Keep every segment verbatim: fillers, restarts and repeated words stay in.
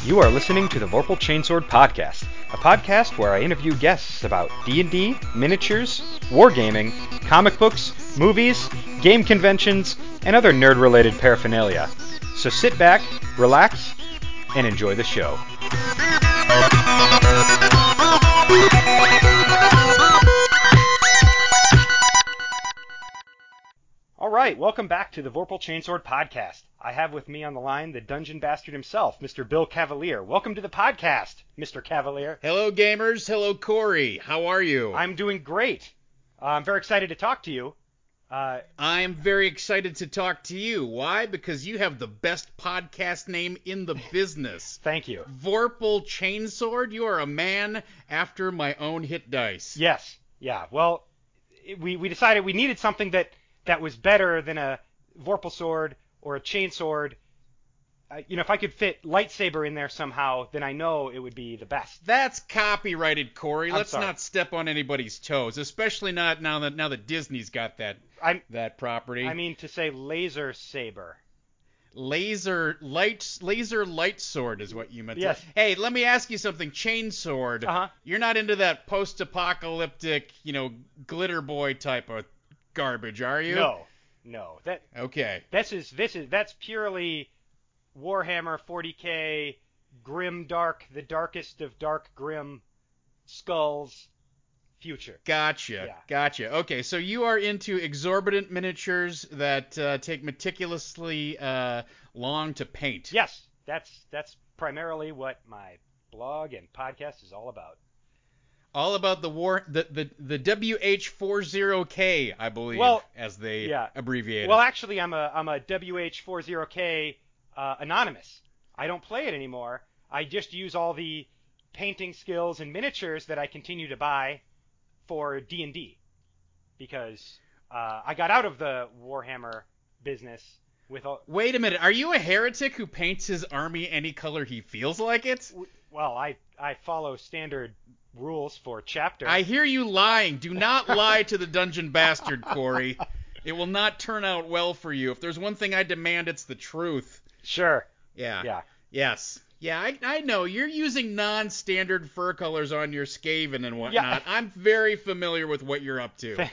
You are listening to the Vorpal Chainsword Podcast, a podcast where I interview guests about D and D, miniatures, wargaming, comic books, movies, game conventions, and other nerd-related paraphernalia. So sit back, relax, and enjoy the show. All right, welcome back to the Vorpal Chainsword Podcast. I have with me on the line the Dungeon Bastard himself, Mister Bill Cavalier. Welcome to the podcast, Mister Cavalier. Hello, gamers. Hello, Corey. How are you? I'm doing great. Uh, I'm very excited to talk to you. Uh, I'm very excited to talk to you. Why? Because you have the best podcast name in the business. Thank you. Vorpal Chainsword, you are a man after my own hit dice. Yes. Yeah. Well, it- we, we decided we needed something that, that was better than a Vorpal sword or a chainsword. Uh, you know, if I could fit lightsaber in there somehow, then I know it would be the best. That's copyrighted, Corey. I'm Let's sorry. not step on anybody's toes, especially not now that now that Disney's got that I'm, that property. I mean to say laser saber. Laser light laser light sword is what you meant. to- Yes. Hey, let me ask you something. Chainsword. Uh-huh. You're not into that post-apocalyptic, you know, glitter boy type of garbage, are you? No. No. That Okay. this is this is that's purely Warhammer forty K grim dark, the darkest of dark grim skulls future. Gotcha. Yeah. Gotcha. Okay, so you are into exorbitant miniatures that uh, take meticulously uh, long to paint. Yes, that's that's primarily what my blog and podcast is all about. All about the war, the the, the W H forty K, I believe, Well, as they yeah. abbreviate Well, it. actually, I'm a I'm a W H forty K uh, anonymous. I don't play it anymore. I just use all the painting skills and miniatures that I continue to buy for D and D because uh, I got out of the Warhammer business with all. Wait a minute. Are you a heretic who paints his army any color he feels like it? Well, I I follow standard rules for chapter. I hear you lying. Do not lie to the Dungeon Bastard, Corey. It will not turn out well for you. If there's one thing I demand, it's the truth. Sure. Yeah. Yeah. Yes. Yeah, I, I know. You're using non-standard fur colors on your Skaven and whatnot. Yeah. I'm very familiar with what you're up to.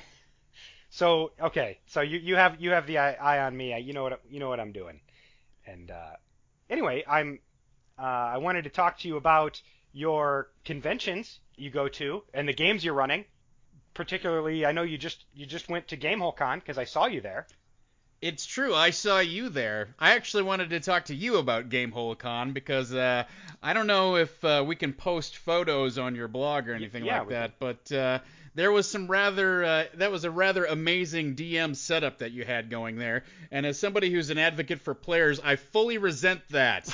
So okay, so you, you have you have the eye, eye on me. You know what you know what I'm doing. And uh, anyway, I'm uh, I wanted to talk to you about your conventions you go to and the games you're running. Particularly, I know you just you just went to GameholeCon because I saw you there. It's true. I saw you there. I actually wanted to talk to you about GameholeCon because uh, I don't know if uh, we can post photos on your blog or anything yeah, like we that, but uh, there was some rather uh, that was a rather amazing D M setup that you had going there. And as somebody who's an advocate for players, I fully resent that.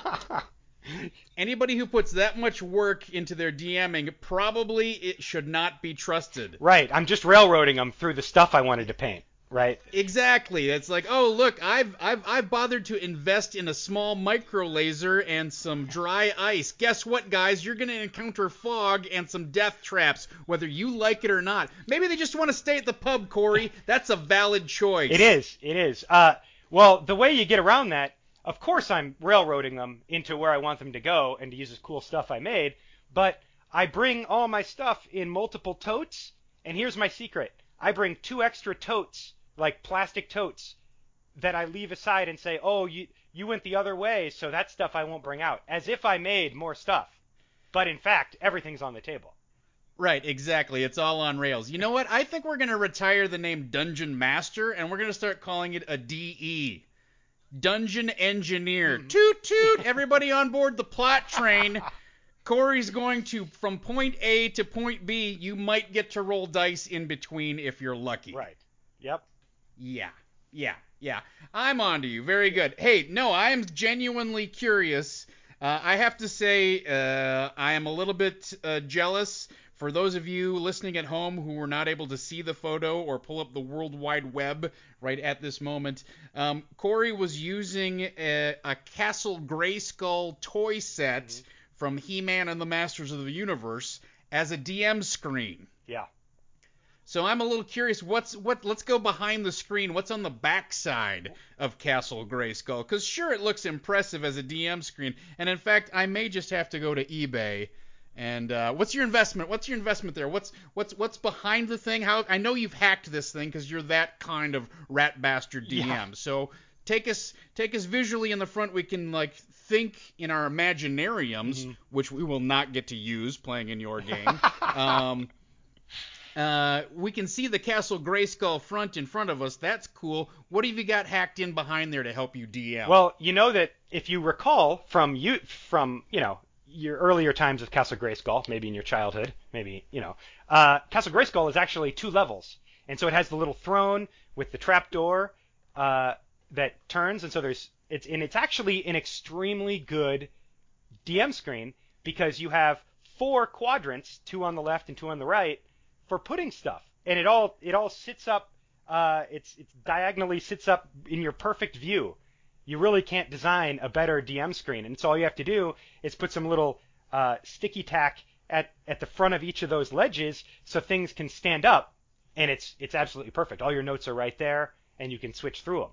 Anybody who puts that much work into their DMing probably it should not be trusted. Right, I'm just railroading them through the stuff I wanted to paint. Right. Exactly. It's like, oh look, I've I've I've bothered to invest in a small micro laser and some dry ice. Guess what, guys? You're gonna encounter fog and some death traps, whether you like it or not. Maybe they just want to stay at the pub, Corey. That's a valid choice. It is. It is. Uh, well, the way you get around that, of course, I'm railroading them into where I want them to go and to use this cool stuff I made. But I bring all my stuff in multiple totes, and here's my secret: I bring two extra totes. Like plastic totes that I leave aside and say, oh, you you went the other way, so that stuff I won't bring out, as if I made more stuff. But in fact, everything's on the table. Right, exactly. It's all on rails. You know what? I think we're going to retire the name Dungeon Master, and we're going to start calling it a D E. Dungeon Engineer. Mm-hmm. Toot toot! Everybody on board the plot train. Corey's going to, from point A to point B, you might get to roll dice in between if you're lucky. Right. Yep. Yeah, yeah, yeah. I'm on to you. Very good. Hey, no, I am genuinely curious. Uh, I have to say, uh, I am a little bit uh, jealous. For those of you listening at home who were not able to see the photo or pull up the World Wide Web right at this moment, um, Corey was using a, a Castle Grayskull toy set mm-hmm. from He-Man and the Masters of the Universe as a D M screen. Yeah. So I'm a little curious. What's what? Let's go behind the screen. What's on the backside of Castle Grayskull? Because sure, it looks impressive as a D M screen, and in fact, I may just have to go to eBay. And uh, what's your investment? What's your investment there? What's what's what's behind the thing? How I know you've hacked this thing because you're that kind of rat bastard D M. Yeah. So take us take us visually in the front. We can like think in our imaginariums, Mm-hmm. which we will not get to use playing in your game. um, Uh, we can see the Castle Grayskull front in front of us. That's cool. What have you got hacked in behind there to help you D M? Well, you know that if you recall from you from you know your earlier times of Castle Grayskull, maybe in your childhood, maybe you know, uh, Castle Grayskull is actually two levels, and so it has the little throne with the trapdoor uh, that turns, and so there's it's and it's actually an extremely good D M screen because you have four quadrants, two on the left and two on the right, for putting stuff, and it all it all sits up. Uh, it's it's diagonally sits up in your perfect view. You really can't design a better D M screen, and so all you have to do is put some little uh, sticky tack at at the front of each of those ledges so things can stand up, and it's it's absolutely perfect. All your notes are right there, and you can switch through them.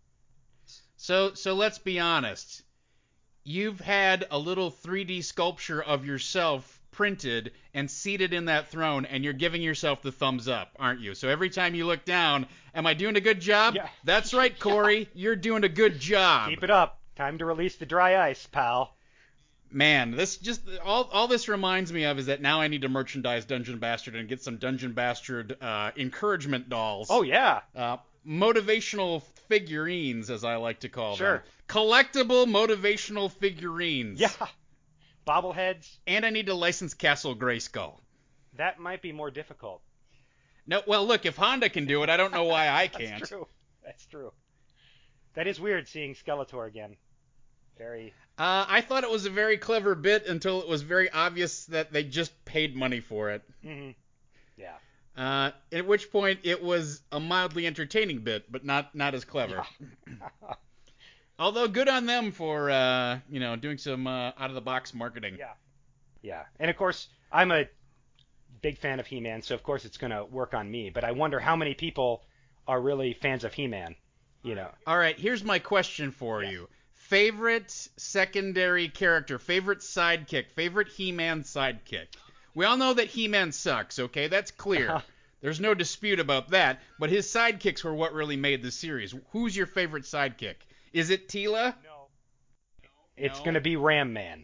So so let's be honest. You've had a little three D sculpture of yourself printed and seated in that throne, and you're giving yourself the thumbs up, aren't you? So every time you look down, am I doing a good job? Yeah. That's right, Corey. Yeah. You're doing a good job. Keep it up. Time to release the dry ice, pal. Man, this just all all this reminds me of is that now I need to merchandise Dungeon Bastard and get some Dungeon Bastard uh, encouragement dolls. Oh yeah. Uh, motivational figurines, as I like to call Sure. them. Collectible motivational figurines. Yeah. Bobbleheads. And I need to license Castle Grayskull. That might be more difficult. No, well, look, if Honda can do it, I don't know why I can't. That's true. That's true. That is weird seeing Skeletor again. Very. Uh, I thought it was a very clever bit until it was very obvious that they just paid money for it. Mm-hmm. Yeah. Uh, at which point it was a mildly entertaining bit, but not not as clever. Yeah. Although good on them for uh, you know doing some uh, out of the box marketing. Yeah. Yeah. And of course, I'm a big fan of He-Man, so of course it's going to work on me. But I wonder how many people are really fans of He-Man. You know. All right, here's my question for Yes. you. Favorite secondary character, favorite sidekick, favorite He-Man sidekick. We all know that He-Man sucks, okay? That's clear. There's no dispute about that. But his sidekicks were what really made the series. Who's your favorite sidekick? Is it Teela? No. It's No. going to be Ram Man.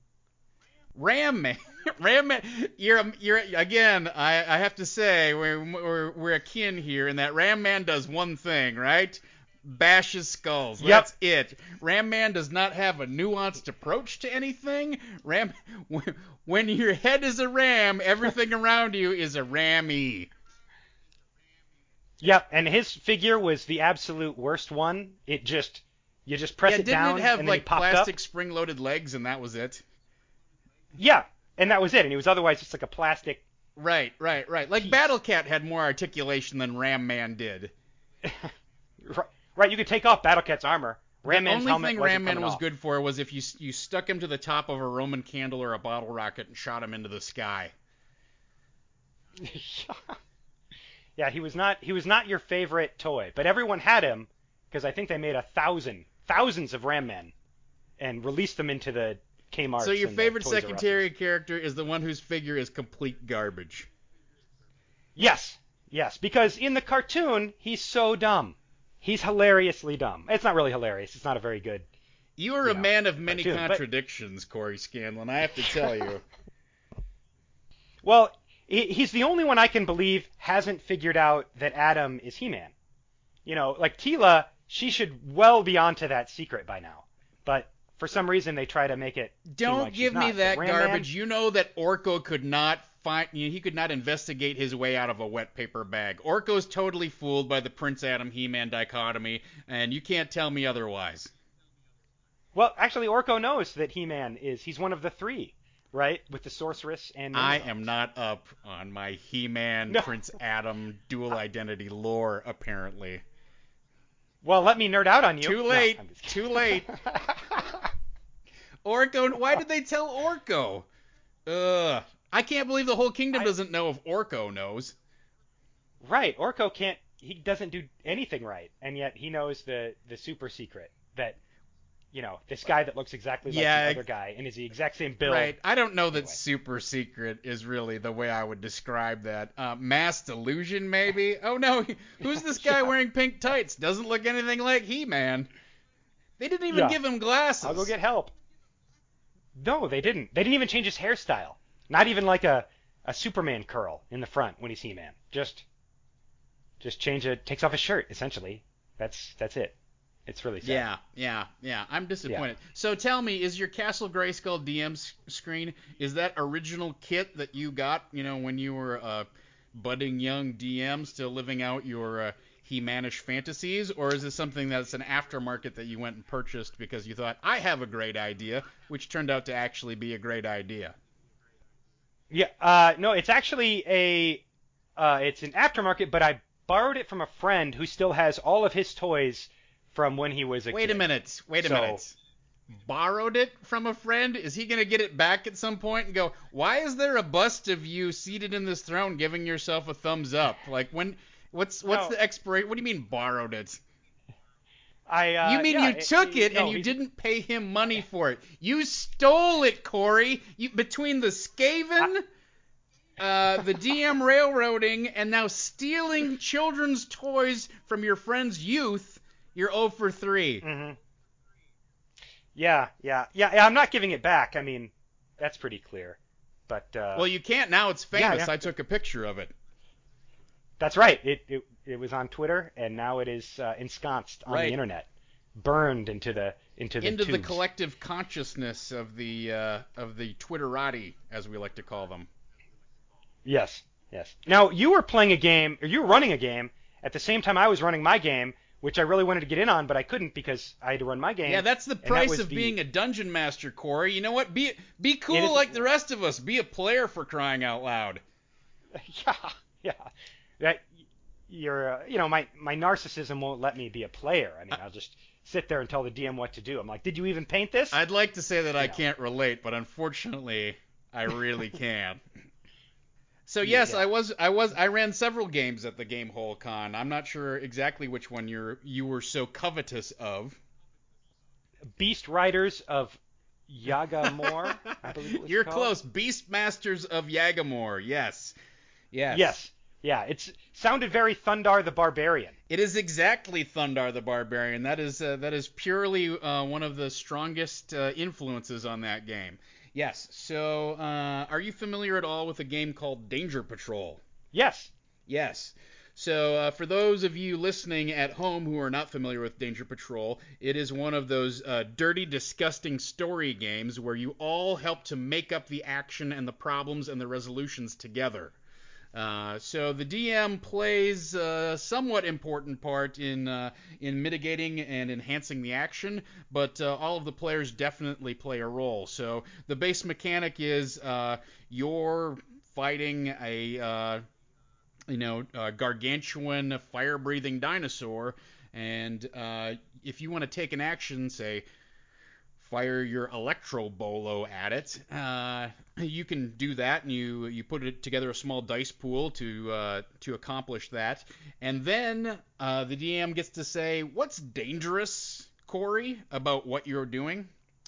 Ram Man. Ram Man. You're, you're again, I, I have to say, we're, we're, we're akin here in that Ram Man does one thing, right? Bashes skulls. Yep. That's it. Ram Man does not have a nuanced approach to anything. Ram, when your head is a ram, everything around you is a rammy. Yep, and his figure was the absolute worst one. It just, you just press yeah, it didn't down it have and then like he popped plastic up. spring-loaded legs and that was it? Yeah, and that was it. And he was otherwise just like a plastic. Right, right, right. Like Piece. Battle Cat had more articulation than Ram Man did. right, right, you could take off Battle Cat's armor. Ram the Man's only helmet thing wasn't Ram Man coming was off. good for was if you you stuck him to the top of a Roman candle or a bottle rocket and shot him into the sky. Yeah, he was not he was not your favorite toy, but everyone had him because I think they made a thousand thousands of Ram Men and released them into the Kmart. So your favorite secondary character is the one whose figure is complete garbage. Yes, yes, because in the cartoon he's so dumb. He's hilariously dumb. It's not really hilarious. It's not a very good. You are You a know, man of many cartoon, but- contradictions, Corey Scanlon. I have to tell you. Well, he- he's the only one I can believe hasn't figured out that Adam is He-Man. You know, like Teela, she should well be onto that secret by now. But for some reason they try to make it seem Don't like she's give me not. that But Ram Man- garbage. You know that Orko could not find. You know, he could not investigate his way out of a wet paper bag. Orko's totally fooled by the Prince Adam He-Man dichotomy, and you can't tell me otherwise. Well, actually, Orko knows that He-Man is. He's one of the three, right? With the sorceress and. I Nimrod. am not up on my He-Man No. Prince Adam dual identity lore, apparently. Well, let me nerd out on you. Too No, late. I'm just kidding. Too late. Orko. Why did they tell Orko? Ugh. I can't believe the whole kingdom I- doesn't know if Orko knows. Right. Orko can't. He doesn't do anything right, and yet he knows the the super secret that you know this guy that looks exactly like the Yeah, other guy and is the exact same build. right. I don't know that Anyway. super secret is really the way I would describe that. Uh, mass delusion, maybe? Oh no, who's this guy Yeah. wearing pink tights? Doesn't look anything like He-Man. They didn't even Yeah. give him I'll go glasses. get help. No, they didn't. They didn't even change his hairstyle. Not even like a a Superman curl in the front when he's He-Man. Just just change it. Takes off his shirt essentially. That's that's it. It's really sad. Yeah, yeah, yeah. I'm Yeah. disappointed. So tell me, is your Castle Grayskull D M s- screen, is that original kit that you got, you know, when you were a budding young D M still living out your uh, He-Manish fantasies, or is this something that's an aftermarket that you went and purchased because you thought, I have a great idea, which turned out to actually be a great idea? Yeah. Uh, no, it's actually a uh, it's an aftermarket, but I borrowed it from a friend who still has all of his toys from when he was a Wait a kid. minute. Wait a So minute. Borrowed it from a friend? Is he going to get it back at some point and go, why is there a bust of you seated in this throne giving yourself a thumbs up? Like, when, what's what's no, the expiration? What do you mean borrowed it? I You uh, mean yeah, you it, took it- it and no, you he's didn't pay him money for it? You stole it, Corey. You, between the I, Skaven, uh, the D M railroading, and now stealing children's toys from your friend's youth, you're zero for three. mhm. Yeah, yeah, yeah, yeah. I'm not giving it back. I mean, that's pretty clear. But uh, Well, you can't now. It's yeah, famous. yeah, I took a picture of it. that's right. It it it was on Twitter, and now it is uh, ensconced on the Right. internet, burned into the into the Into the tubes. collective consciousness of the uh, of the Twitterati, as we like to call them. Yes, yes. Now you were playing a game, or you were running a game at the same time I was running my game, which I really wanted to get in on, but I couldn't because I had to run my Yeah, game, that's the and that price was of the. being a dungeon master, Corey. You know what? Be be It cool is. like the rest of us. Be a player for crying out loud. Yeah, yeah. That you're, uh, you know, my my narcissism won't let me be a player. I mean, I'll just sit there and tell the D M what to do. I'm like, did you even paint this? I'd like to say that I You know. can't relate, but unfortunately, I really can. So Y- yes, I Yeah. was I was I ran several games at the Gamehole Con. I'm not sure exactly which one you're you were so covetous of. Beast Riders of Yagamore, I believe it was You're called. close. Beastmasters of Yagamore. Yes. Yes. Yes. Yeah. It's sounded very Thundar the Barbarian. It is exactly Thundar the Barbarian. That is uh, that is purely uh, one of the strongest uh, influences on that game. Yes. So, uh, are you familiar at all with a game called Danger Patrol? Yes. Yes. So, uh, for those of you listening at home who are not familiar with Danger Patrol, it is one of those uh, dirty, disgusting story games where you all help to make up the action and the problems and the resolutions together. Uh, so the D M plays a somewhat important part in uh, in mitigating and enhancing the action, but uh, all of the players definitely play a role. So the base mechanic is uh, you're fighting a uh, you know a gargantuan fire-breathing dinosaur, and uh, if you want to take an action, say fire your electro bolo at it. Uh, you can do that, and you you put it together a small dice pool to uh, to accomplish that, and then uh, the D M gets to say what's dangerous, Corey, about what you're doing.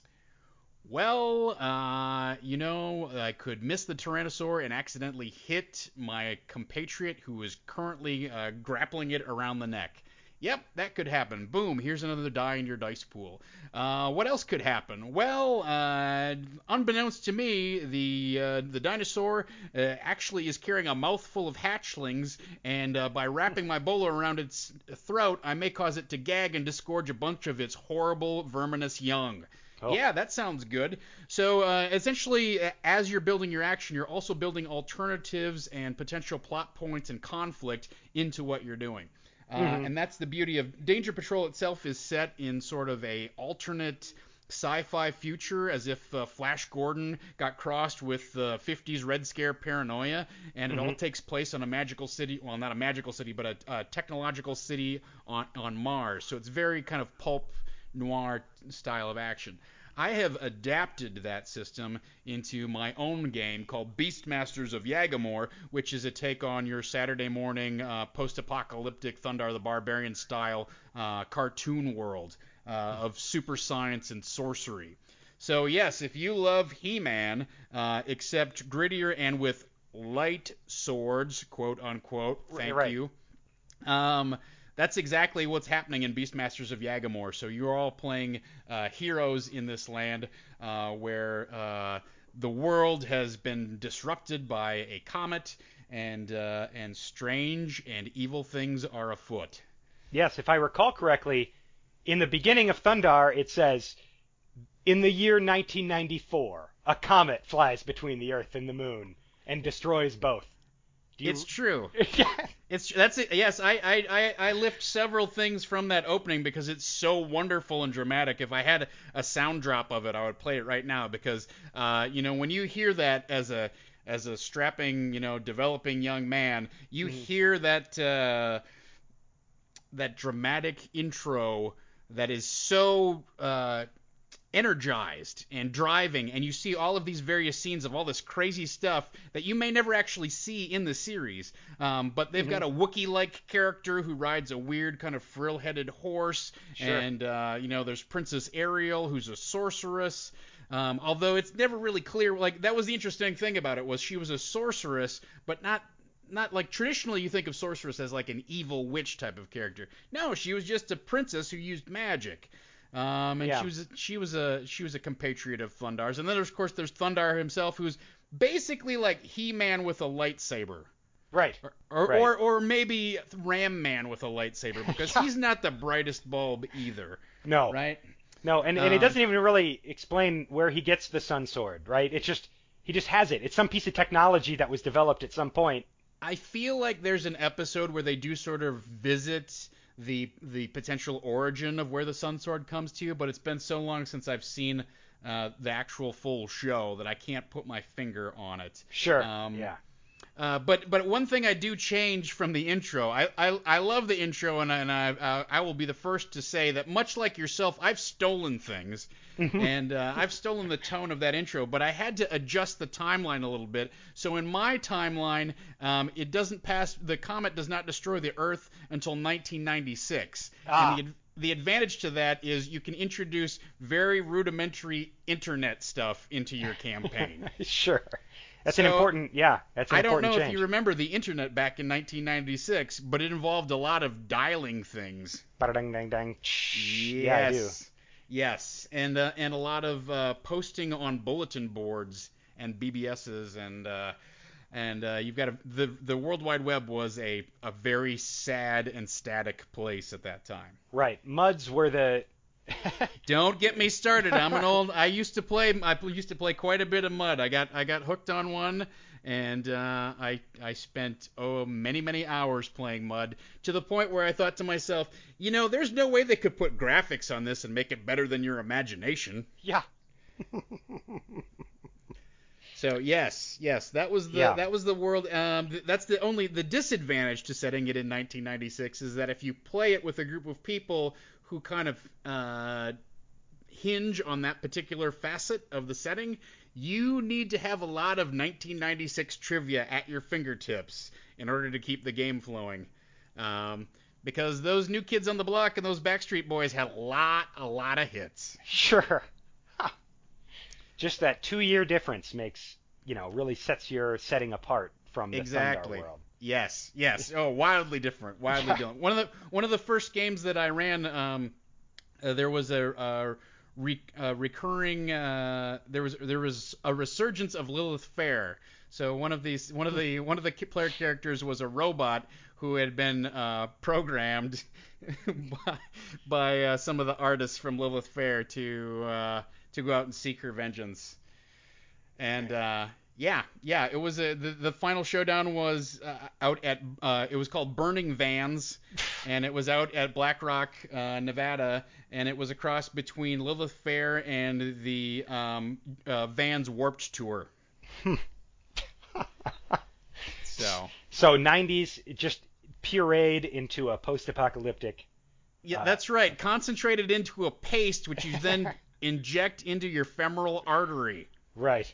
Well, uh, you know, I could miss the Tyrannosaur and accidentally hit my compatriot who is currently uh, grappling it around the neck. Yep, that could happen. Boom, here's another die in your dice pool. Uh, what else could happen? Well, uh, unbeknownst to me, the uh, the dinosaur uh, actually is carrying a mouthful of hatchlings, and uh, by wrapping my bolo around its throat, I may cause it to gag and disgorge a bunch of its horrible, verminous young. Oh. Yeah, that sounds good. So uh, essentially, as you're building your action, you're also building alternatives and potential plot points and conflict into what you're doing. Uh, Hmm. and that's the beauty of Danger Patrol itself is set in sort of a alternate sci-fi future, as if uh, Flash Gordon got crossed with the uh, fifties Red Scare paranoia, and it all Hmm. takes place on a magical city, well, not a magical city, but a, a technological city on, on Mars. So it's very kind of pulp noir style of action. I have adapted that system into my own game called Beastmasters of Yagamore, which is a take on your Saturday morning uh, post-apocalyptic Thundar the Barbarian style uh, cartoon world uh, of super science and sorcery. So yes, if you love He-Man, uh, except grittier and with light swords, quote unquote, thank right. you. Um, that's exactly what's happening in Beastmasters of Yagamore. So you're all playing uh, heroes in this land uh, where uh, the world has been disrupted by a comet, and uh, and strange and evil things are afoot. Yes, if I recall correctly, in the beginning of Thundar, it says, in the year nineteen ninety-four, a comet flies between the Earth and the Moon and destroys both. Do you... It's true. It's that's it. Yes, I, I, I, I lift several things from that opening because it's so wonderful and dramatic. If I had a sound drop of it, I would play it right now because uh, you know, when you hear that as a as a strapping, you know, developing young man, you mm-hmm. hear that uh, that dramatic intro that is so uh, energized and driving, and you see all of these various scenes of all this crazy stuff that you may never actually see in the series. Um, but they've mm-hmm. got a Wookiee-like character who rides a weird kind of frill-headed horse, sure. and uh, you know, there's Princess Ariel, who's a sorceress. Um, although it's never really clear. Like, that was the interesting thing about it, was she was a sorceress, but not. Not like traditionally you think of sorceress as like an evil witch type of character. No, she was just a princess who used magic. Um, and yeah. she was she was a she was a compatriot of Thundar's. And then of course there's Thundar himself, who's basically like He-Man with a lightsaber. Right. Or or, right. or, or maybe Ram Man with a lightsaber, because he's not the brightest bulb either. No. Right? No, and, and um, it doesn't even really explain where he gets the Sun Sword, right? It's just he just has it. It's some piece of technology that was developed at some point. I feel like there's an episode where they do sort of visit the the potential origin of where the Sun Sword comes to you, but it's been so long since I've seen uh, the actual full show that I can't put my finger on it. Sure. Um, yeah. Uh, but but one thing I do change from the intro. I I, I love the intro, and, and I uh, I will be the first to say that, much like yourself, I've stolen things, and uh, I've stolen the tone of that intro. But I had to adjust the timeline a little bit. So in my timeline, um, it doesn't pass. The comet does not destroy the Earth until nineteen ninety-six. Ah. And the The advantage to that is you can introduce very rudimentary internet stuff into your campaign. Sure. That's so, an important, yeah, that's an I don't important know change. if you remember the internet back in nineteen ninety-six, but it involved a lot of dialing things. Ba-da-dang, dang, dang. Yes. Yeah, I do. Yes, and uh, and a lot of uh, posting on bulletin boards and B B Ss, and uh, and uh, you've got a, the the World Wide Web was a a very sad and static place at that time. Right. Muds were the Don't get me started. I'm an old. I used to play. I used to play quite a bit of Mud. I got. I got hooked on one, and uh, I. I spent oh many many hours playing Mud, to the point where I thought to myself, you know, there's no way they could put graphics on this and make it better than your imagination. Yeah. So yes, yes, that was the yeah. that was the world. Um, th- that's the only the disadvantage to setting it in nineteen ninety-six is that if you play it with a group of people who kind of uh, hinge on that particular facet of the setting, you need to have a lot of nineteen ninety-six trivia at your fingertips in order to keep the game flowing. Um, because those New Kids on the Block and those Backstreet Boys had a lot, a lot of hits. Sure. Huh. Just that two-year difference makes, you know, really sets your setting apart from the exactly. Thundar world. Yes, yes. Oh, wildly different, wildly different. One of the one of the first games that I ran, um, uh, there was a, a, re, a recurring, uh, there was there was a resurgence of Lilith Fair. So one of these, one of the one of the player characters was a robot who had been uh, programmed by, by uh, some of the artists from Lilith Fair to uh, to go out and seek her vengeance. And uh, yeah, yeah, it was a the, the final showdown was uh, out at uh, it was called Burning Vans, and it was out at Black Rock, uh, Nevada, and it was a cross between Lilith Fair and the um, uh, Vans Warped Tour. so so nineties just pureed into a post-apocalyptic. Yeah, uh, that's right. Concentrated into a paste, which you then inject into your femoral artery. Right.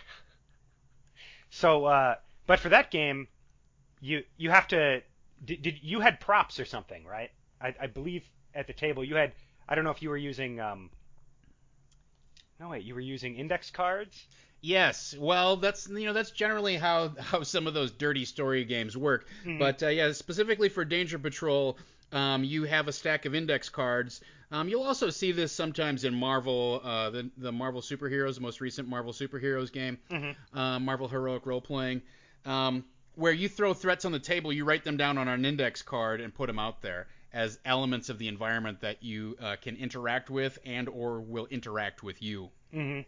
So, uh, but for that game, you you have to did, did you had props or something, right? I, I believe at the table you had. I don't know if you were using. Um, no wait, you were using index cards. Yes, well, that's you know that's generally how how some of those dirty story games work. Mm-hmm. But uh, yeah, specifically for Danger Patrol, um, you have a stack of index cards. Um, you'll also see this sometimes in Marvel, uh, the the Marvel Superheroes, the most recent Marvel Superheroes game, Mm-hmm. uh, Marvel Heroic Role Playing, um, where you throw threats on the table, you write them down on an index card and put them out there as elements of the environment that you uh, can interact with and or will interact with you. Mm-hmm.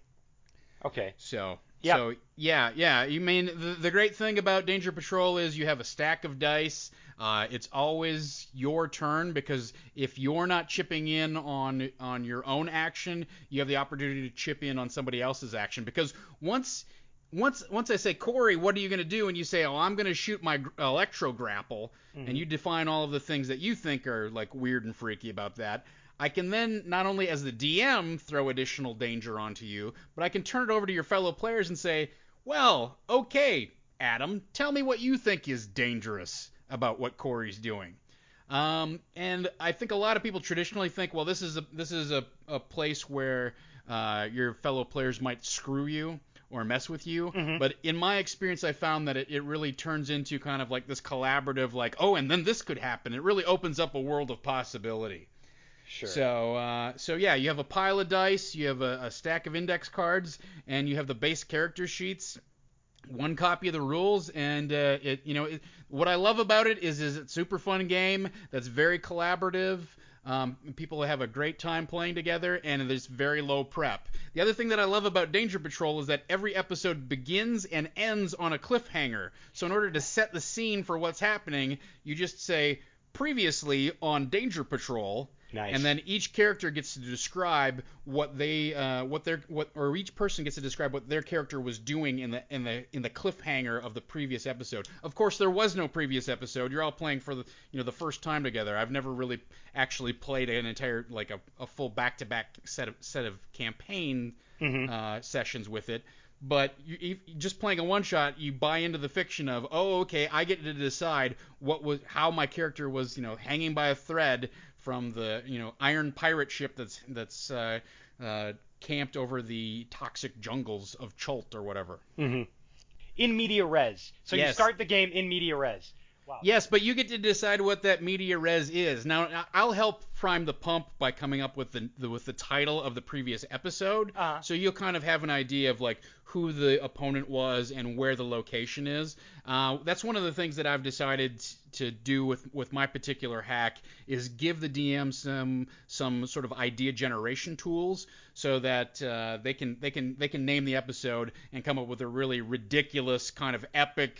Okay. So, Yeah. so yeah, yeah. You mean the, the great thing about Danger Patrol is you have a stack of dice. Uh, it's always your turn because if you're not chipping in on on your own action, you have the opportunity to chip in on somebody else's action. Because once once once I say, Corey, what are you going to do? And you say, oh, I'm going to shoot my gr- electro grapple, Mm-hmm. and you define all of the things that you think are like weird and freaky about that. I can then not only as the D M throw additional danger onto you, but I can turn it over to your fellow players and say, well, okay, Adam, tell me what you think is dangerous about what Corey's doing. Um, and I think a lot of people traditionally think, well, this is a this is a, a place where uh, your fellow players might screw you or mess with you. Mm-hmm. But in my experience, I found that it, it really turns into kind of like this collaborative, like, oh, and then this could happen. It really opens up a world of possibility. Sure. So, uh, so yeah, you have a pile of dice, you have a, a stack of index cards, and you have the base character sheets. One copy of the rules, and uh, it, you know, it, what I love about it is, is it's a super fun game that's very collaborative. Um, people have a great time playing together, and there's very low prep. The other thing that I love about Danger Patrol is that every episode begins and ends on a cliffhanger. So in order to set the scene for what's happening, you just say, previously on Danger Patrol. Nice. And then each character gets to describe what they, uh, what their, what, or each person gets to describe what their character was doing in the, in the, in the cliffhanger of the previous episode. Of course, there was no previous episode. You're all playing for the, you know, the first time together. I've never really actually played an entire, like a, a full back-to-back set of, set of campaign Mm-hmm. uh, sessions with it. But you, you, just playing a one shot, you buy into the fiction of, oh, okay, I get to decide what was, how my character was, you know, hanging by a thread from the, you know, iron pirate ship that's that's uh, uh, camped over the toxic jungles of Chult or whatever. Mm-hmm. In media res. So Yes. you start the game in media res. Wow. Yes, but you get to decide what that media res is. Now, I'll help prime the pump by coming up with the, the with the title of the previous episode, Uh-huh. so you'll kind of have an idea of like who the opponent was and where the location is. Uh, that's one of the things that I've decided to do with, with my particular hack is give the D M some some sort of idea generation tools so that uh, they can they can they can name the episode and come up with a really ridiculous kind of epic.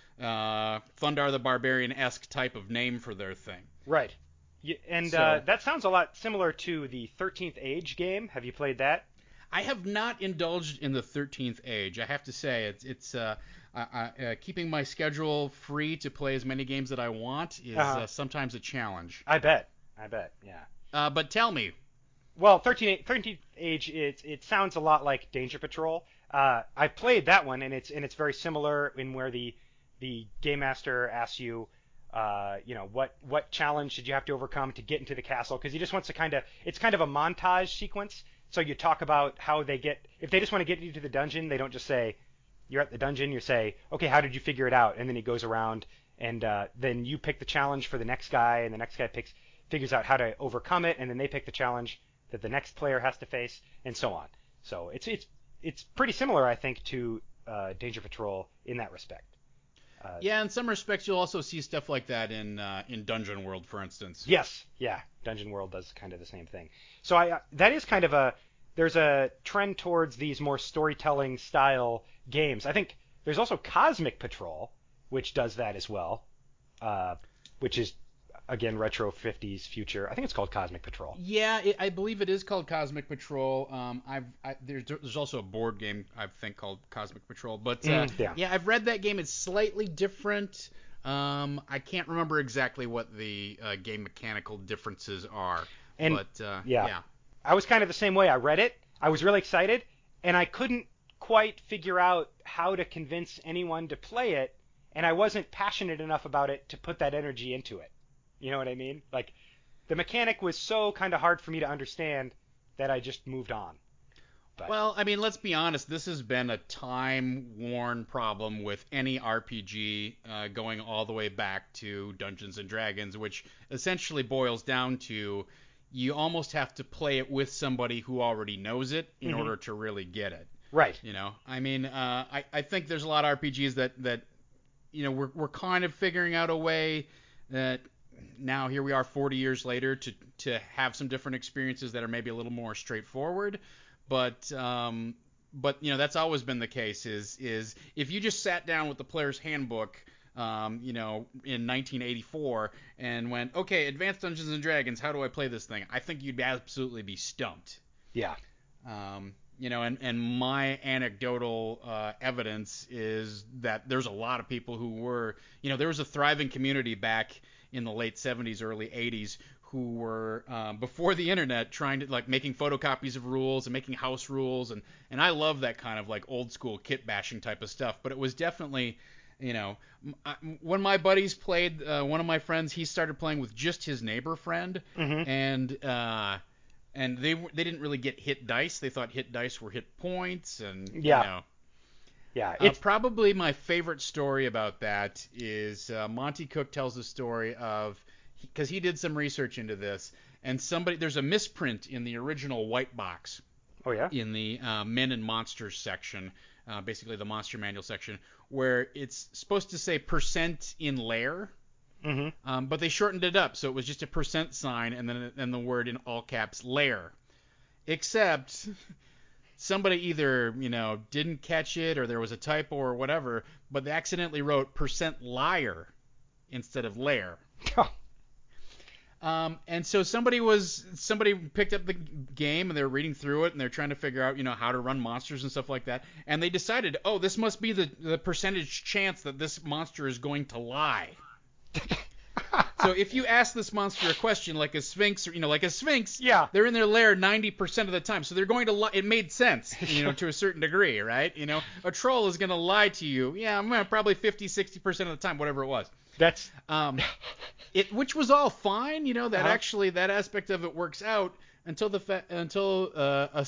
Uh, Thundar the Barbarian-esque type of name for their thing. Right. Y- and So- uh, that sounds a lot similar to the thirteenth Age game. Have you played that? I have not indulged in the thirteenth Age. I have to say, it's it's uh, I, I, uh, keeping my schedule free to play as many games that I want is Uh-huh. uh, sometimes a challenge. I bet. I bet. Yeah. Uh, but tell me, Well, thirteenth, thirteenth Age, it it sounds a lot like Danger Patrol. Uh, I've played that one, and it's and it's very similar in where the the game master asks you, uh, you know, what what challenge did you have to overcome to get into the castle? Because he just wants to kind of, it's kind of a montage sequence. So you talk about how they get, if they just want to get you to the dungeon, they don't just say, you're at the dungeon. You say, okay, how did you figure it out? And then he goes around, and uh, then you pick the challenge for the next guy, and the next guy picks figures out how to overcome it, and then they pick the challenge that the next player has to face, and so on. So it's it's it's pretty similar, I think, to uh, Danger Patrol in that respect. Uh, yeah, in some respects you'll also see stuff like that in uh, in Dungeon World, for instance. Yes, yeah, Dungeon World does kind of the same thing. So I uh, that is kind of a there's a trend towards these more storytelling style games. I think there's also Cosmic Patrol, which does that as well, uh, which is again retro fifties future. I think it's called Cosmic Patrol. Yeah, it, I believe it is called Cosmic Patrol. Um, I've I, there's there's also a board game I think called Cosmic Patrol, but uh, Mm, yeah. yeah, I've read that game. It's slightly different. Um, I can't remember exactly what the uh, game mechanical differences are, And- but uh, yeah. yeah, I was kind of the same way. I read it. I was really excited, and I couldn't quite figure out how to convince anyone to play it, and I wasn't passionate enough about it to put that energy into it. You know what I mean? Like, the mechanic was so kind of hard for me to understand that I just moved on. But. Well, I mean, let's be honest. This has been a time-worn problem with any R P G, uh, going all the way back to Dungeons and Dragons, which essentially boils down to you almost have to play it with somebody who already knows it in mm-hmm. order to really get it. Right. You know, I mean, uh, I I think there's a lot of R P Gs that that you know we're we're kind of figuring out a way that now here we are forty years later to to have some different experiences that are maybe a little more straightforward. But um, but you know that's always been the case. Is is if you just sat down with the player's handbook, um, you know, in nineteen eighty-four and went, okay, Advanced Dungeons and Dragons, how do I play this thing? I think you'd absolutely be stumped. Yeah. Um, you know, and and my anecdotal uh, evidence is that there's a lot of people who were, you know, there was a thriving community back in the late seventies, early eighties. Who were um, before the internet trying to like making photocopies of rules and making house rules and and I love that kind of like old school kit bashing type of stuff. But it was definitely, you know, I, when my buddies played, uh, one of my friends, he started playing with just his neighbor friend, mm-hmm. and uh, and they they didn't really get hit dice. They thought hit dice were hit points, and yeah. you know. Yeah, it's uh, probably my favorite story about that is uh, Monty Cook tells the story of. Because he did some research into this, and somebody there's a misprint in the original white box. Oh yeah. In the uh, Men and Monsters section, uh, basically the Monster Manual section, where it's supposed to say percent in lair, mm-hmm. um, but they shortened it up, so it was just a percent sign and then and the word in all caps lair. Except somebody either you know didn't catch it or there was a typo or whatever, but they accidentally wrote percent liar instead of lair. Um, and so somebody was somebody picked up the game and they were reading through it and they're trying to figure out you know how to run monsters and stuff like that, and they decided, oh, this must be the the percentage chance that this monster is going to lie. So if you ask this monster a question like a sphinx, or, you know, like a sphinx, yeah. they're in their lair ninety percent of the time, so they're going to lie. It made sense, you know, to a certain degree, right? You know, a troll is going to lie to you, yeah, probably fifty, sixty percent of the time, whatever it was. That's um, it, which was all fine, you know. That uh-huh. actually that aspect of it works out until the fa- until uh, a,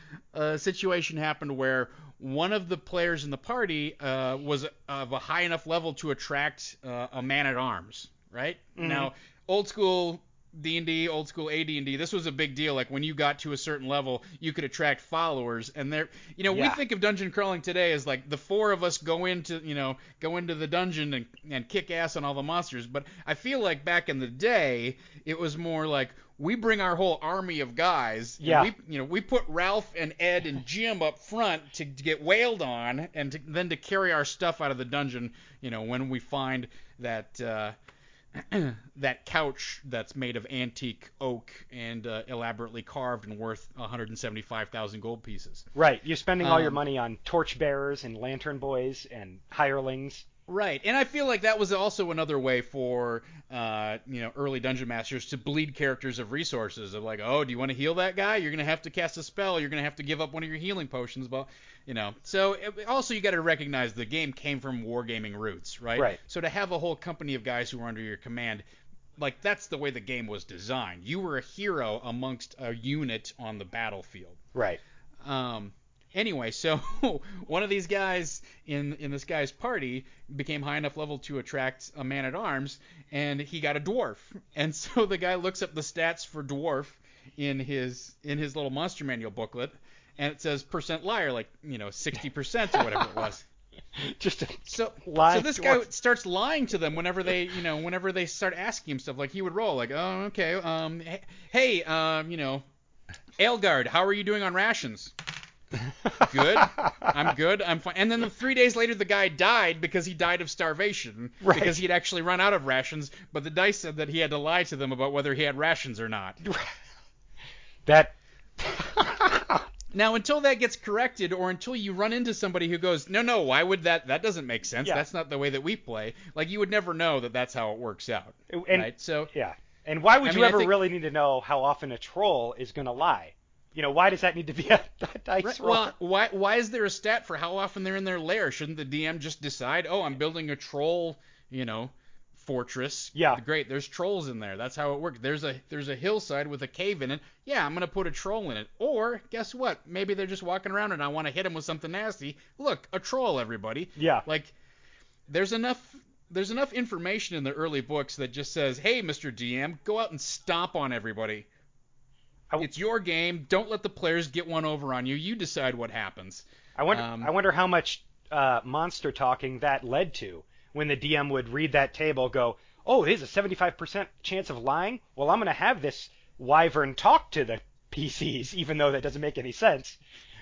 a situation happened where one of the players in the party uh, was of a high enough level to attract uh, a man-at-arms, right? Mm-hmm. Now, old school D and D, old school A D and D, this was a big deal. Like when you got to a certain level, you could attract followers, and there, you know, yeah. we think of dungeon crawling today as like the four of us go into, you know, go into the dungeon and, and kick ass on all the monsters. But I feel like back in the day, it was more like we bring our whole army of guys. Yeah. And we, you know, we put Ralph and Ed and Jim up front to, to get wailed on, and to, then to carry our stuff out of the dungeon. You know, when we find that. Uh, that couch that's made of antique oak and uh, elaborately carved and worth one hundred seventy-five thousand gold pieces. Right. You're spending um, all your money on torchbearers and lantern boys and hirelings. Right. And I feel like that was also another way for uh, you know, early dungeon masters to bleed characters of resources. Of like, oh, do you want to heal that guy? You're going to have to cast a spell. You're going to have to give up one of your healing potions. Well, you know. So it, also you got to recognize the game came from wargaming roots, right? Right. So to have a whole company of guys who were under your command, like that's the way the game was designed. You were a hero amongst a unit on the battlefield. Right. Um. Anyway, so one of these guys in in this guy's party became high enough level to attract a man-at-arms, and he got a dwarf. And so the guy looks up the stats for dwarf in his in his little monster manual booklet, and it says percent liar, like, you know, sixty percent or whatever it was. Just a so lie so this dwarf. guy starts lying to them whenever they you know whenever they start asking him stuff. Like he would roll like, oh, okay, um, hey, um, you know, Aelgard, how are you doing on rations? Good. I'm good. I'm fine. And then the three days later, the guy died because he died of starvation. Right. Because he had actually run out of rations, but the dice said that he had to lie to them about whether he had rations or not. That. Now, until that gets corrected, or until you run into somebody who goes, no, no, why would that? That doesn't make sense. Yeah. That's not the way that we play. Like, you would never know that that's how it works out. And, right? So. Yeah. And why would I you mean, ever think, really need to know how often a troll is going to lie? You know, why does that need to be a, a dice Right. roll? Well, why why is there a stat for how often they're in their lair? Shouldn't the D M just decide, oh, I'm building a troll, you know, fortress. Yeah. Great. There's trolls in there. That's how it works. There's a there's a hillside with a cave in it. Yeah, I'm gonna put a troll in it. Or guess what? Maybe they're just walking around and I want to hit them with something nasty. Look, a troll, everybody. Yeah. Like, there's enough. There's enough information in the early books that just says, hey, Mister D M, go out and stomp on everybody. I, It's your game. Don't let the players get one over on you. You decide what happens. I wonder. Um, I wonder how much uh, monster talking that led to when the D M would read that table, go, "Oh, there's a seventy-five percent chance of lying. Well, I'm going to have this wyvern talk to the P Cs, even though that doesn't make any sense,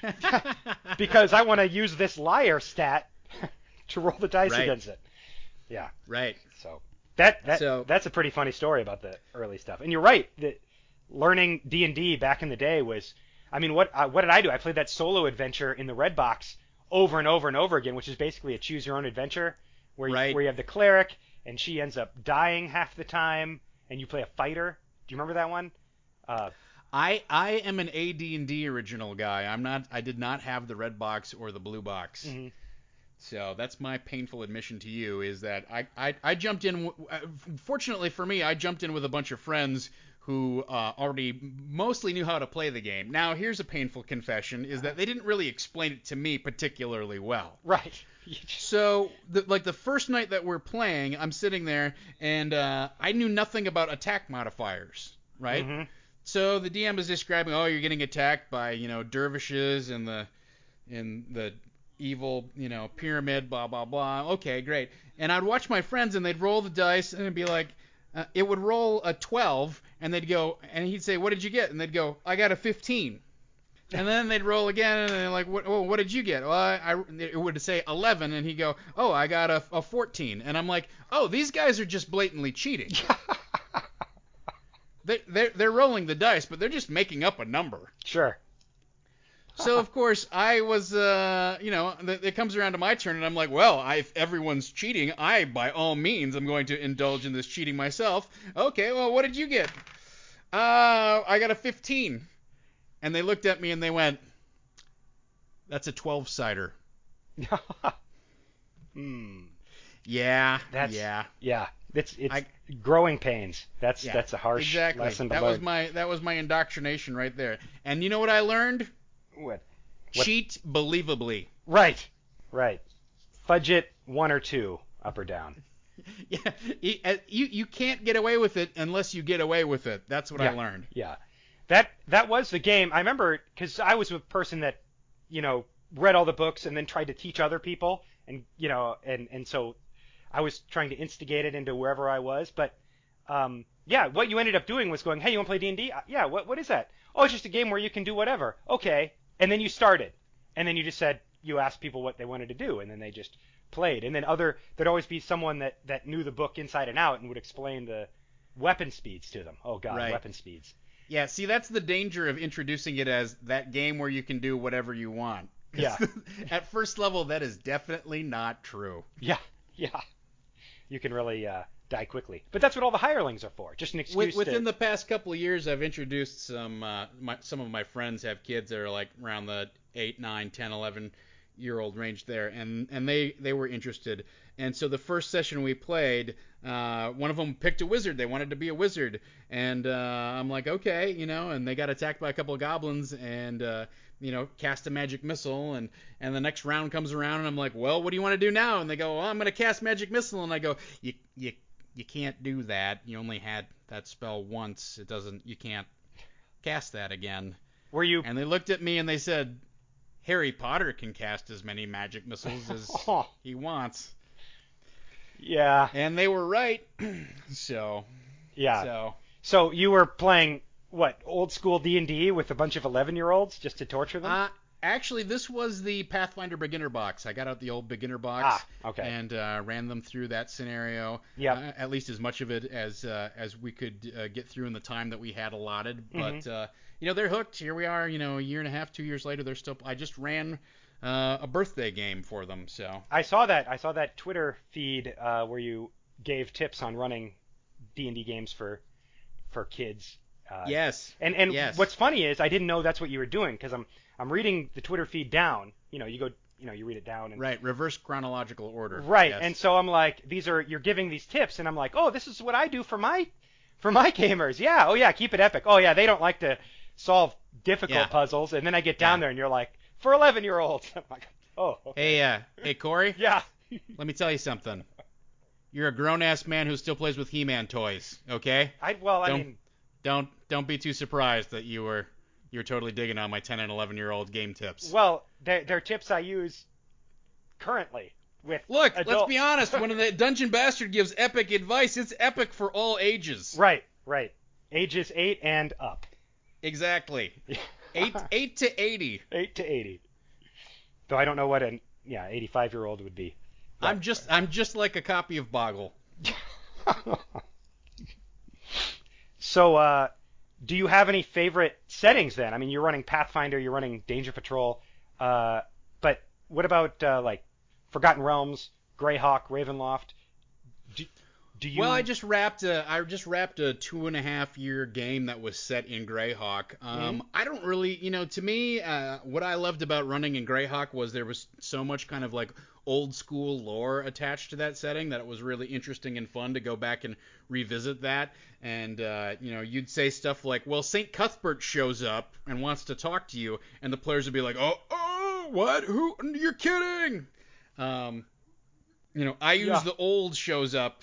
because I want to use this liar stat to roll the dice Right. against it." Yeah. Right. So that that So- that's a pretty funny story about the early stuff. And you're right. That learning D and D back in the day was, I mean, what uh, what did I do? I played that solo adventure in the red box over and over and over again, which is basically a choose your own adventure where you, Right. where you have the cleric and she ends up dying half the time, and you play a fighter. Do you remember that one? Uh, I I am an A D and D original guy. I'm not. I did not have the red box or the blue box. mhm. So that's my painful admission to you is that I I, I jumped in. w- uh, Fortunately for me, I jumped in with a bunch of friends who uh, already mostly knew how to play the game. Now here's a painful confession: is that they didn't really explain it to me particularly well. Right. You just- So, the, like the first night that we're playing, I'm sitting there and uh, I knew nothing about attack modifiers, right? mhm. So the D M is describing, oh, you're getting attacked by, you know, dervishes in the in the evil, you know, pyramid, blah blah blah. Okay, great. And I'd watch my friends and they'd roll the dice and it'd be like, uh, it would roll a twelve and they'd go, and he'd say, what did you get? And they'd go, I got a fifteen. And then they'd roll again, and they're like, what, oh, what did you get? Well, I, I, it would say eleven, and he'd go, oh, I got a, a fourteen. And I'm like, oh, these guys are just blatantly cheating. they, they're, they're rolling the dice, but they're just making up a number. Sure. So, of course, I was, uh, you know, th- it comes around to my turn, and I'm like, well, I, if everyone's cheating, I, by all means, am going to indulge in this cheating myself. Okay, well, what did you get? Uh, I got a fifteen. And they looked at me and they went, that's a twelve-sider. Hmm. Yeah, That's yeah. yeah. It's it's I- growing pains. That's Yeah, that's a harsh exactly. lesson to That learn. was my that was my indoctrination right there. And you know what I learned? What? What- Cheat believably. Right. Right. Fudge it one or two, up or down. Yeah, y- uh, you you can't get away with it unless you get away with it. That's what I Yeah. learned. Yeah. That that was the game. I remember because I was a person that, you know, read all the books and then tried to teach other people, and you know, and and so I was trying to instigate it into wherever I was. But um, yeah, what you ended up doing was going, hey, you want to play D and D? Uh, Yeah. What what is that? Oh, it's just a game where you can do whatever. Okay. And then you started, and then you just said you asked people what they wanted to do, and then they just played. And then other there'd always be someone that that knew the book inside and out and would explain the weapon speeds to them. Oh God, Right. weapon speeds. Yeah, see, that's the danger of introducing it as that game where you can do whatever you want. 'Cause Yeah. At first level, that is definitely not true. Yeah, yeah. You can really uh, die quickly. But that's what all the hirelings are for. Just an excuse With, within to... the past couple of years, I've introduced some. Uh, my, some of my friends have kids that are like around the eight, nine, ten, eleven year old range there, and and they they were interested. And so the first session we played, uh, one of them picked a wizard. They wanted to be a wizard, and uh, I'm like, okay, you know. And they got attacked by a couple of goblins, and uh, you know, cast a magic missile. And and the next round comes around, and I'm like, well, what do you want to do now? And they go, well, I'm gonna cast magic missile. And I go, you you you can't do that. You only had that spell once. It doesn't. You can't cast that again. Were you... And they looked at me and they said, Harry Potter can cast as many magic missiles as Oh. he wants. Yeah, And they were right. so, yeah. So. so you were playing, what, old school D and D with a bunch of eleven-year-olds just to torture them? uh, actually, this was the Pathfinder beginner box. I got out the old beginner box Ah, okay. and uh, ran them through that scenario. Yep. Uh, at least as much of it as uh, as we could uh, get through in the time that we had allotted. Mhm. But uh, you know, they're hooked. Here we are. You know, a year and a half, two years later, they're still. I just ran uh, a birthday game for them. So. I saw that. I saw that Twitter feed uh, where you gave tips on running D and D games for for kids. Uh, Yes. And and Yes. what's funny is I didn't know that's what you were doing because I'm I'm reading the Twitter feed down. You know, you go, you know, you read it down and Right. Reverse chronological order. right. Yes. And so I'm like, these are you're giving these tips, and I'm like, oh, this is what I do for my for my gamers. Yeah. Oh yeah, keep it epic. Oh yeah, they don't like to solve difficult Yeah. puzzles, and then I get down Yeah. there and you're like, for eleven year olds. I'm like, oh. Okay. Hey, uh, hey, Corey. Yeah. Let me tell you something. You're a grown-ass man who still plays with He-Man toys. Okay. I well, I Don't mean, don't don't be too surprised that you were you were totally digging on my ten and eleven year old game tips. well, they're, they're tips I use currently with Look, adult... let's be honest. When the Dungeon Bastard gives epic advice, it's epic for all ages. Right, right. Ages eight and up. Exactly. Eight eight to eighty. Eight to eighty. Though I don't know what an yeah eighty-five year old would be. I'm just I'm just like a copy of Boggle. So, uh, do you have any favorite settings then? I mean, you're running Pathfinder, you're running Danger Patrol, uh, but what about uh, like Forgotten Realms, Greyhawk, Ravenloft? Do, do you? Well, I just wrapped a I just wrapped a two and a half year game that was set in Greyhawk. Um, Mm-hmm. I don't really, you know, to me, uh, what I loved about running in Greyhawk was there was so much kind of like old school lore attached to that setting that it was really interesting and fun to go back and revisit that. And uh, you know, you'd say stuff like, "Well, Saint Cuthbert shows up and wants to talk to you," and the players would be like, "Oh, oh, what? Who? You're kidding!" Um, you know, I use Yeah. the old shows up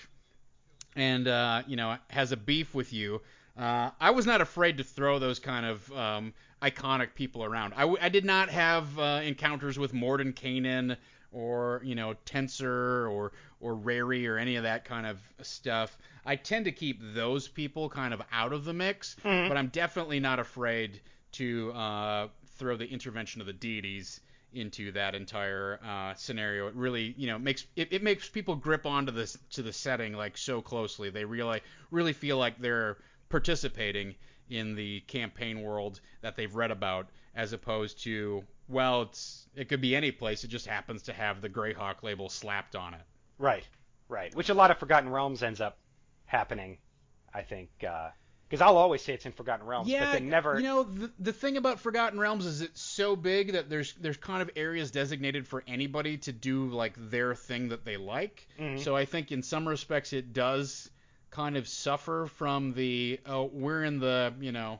and uh, you know has a beef with you. Uh, I was not afraid to throw those kind of um, iconic people around. I, w- I did not have uh, encounters with Mordenkainen or you know Tensor or or Rary or any of that kind of stuff. I tend to keep those people kind of out of the mix, Mhm. but I'm definitely not afraid to uh, throw the intervention of the deities into that entire uh, scenario. It really, you know, makes it, it makes people grip onto this to the setting like so closely. They really really feel like they're participating in the campaign world that they've read about, as opposed to, well, it's it could be any place. It just happens to have the Greyhawk label slapped on it. Right, right. Which a lot of Forgotten Realms ends up happening, I think. Because I'll always say it's in Forgotten Realms, Yeah, but then never. you know, the, the thing about Forgotten Realms is it's so big that there's there's kind of areas designated for anybody to do like their thing that they like. Mhm. So I think in some respects it does kind of suffer from the oh we're in the you know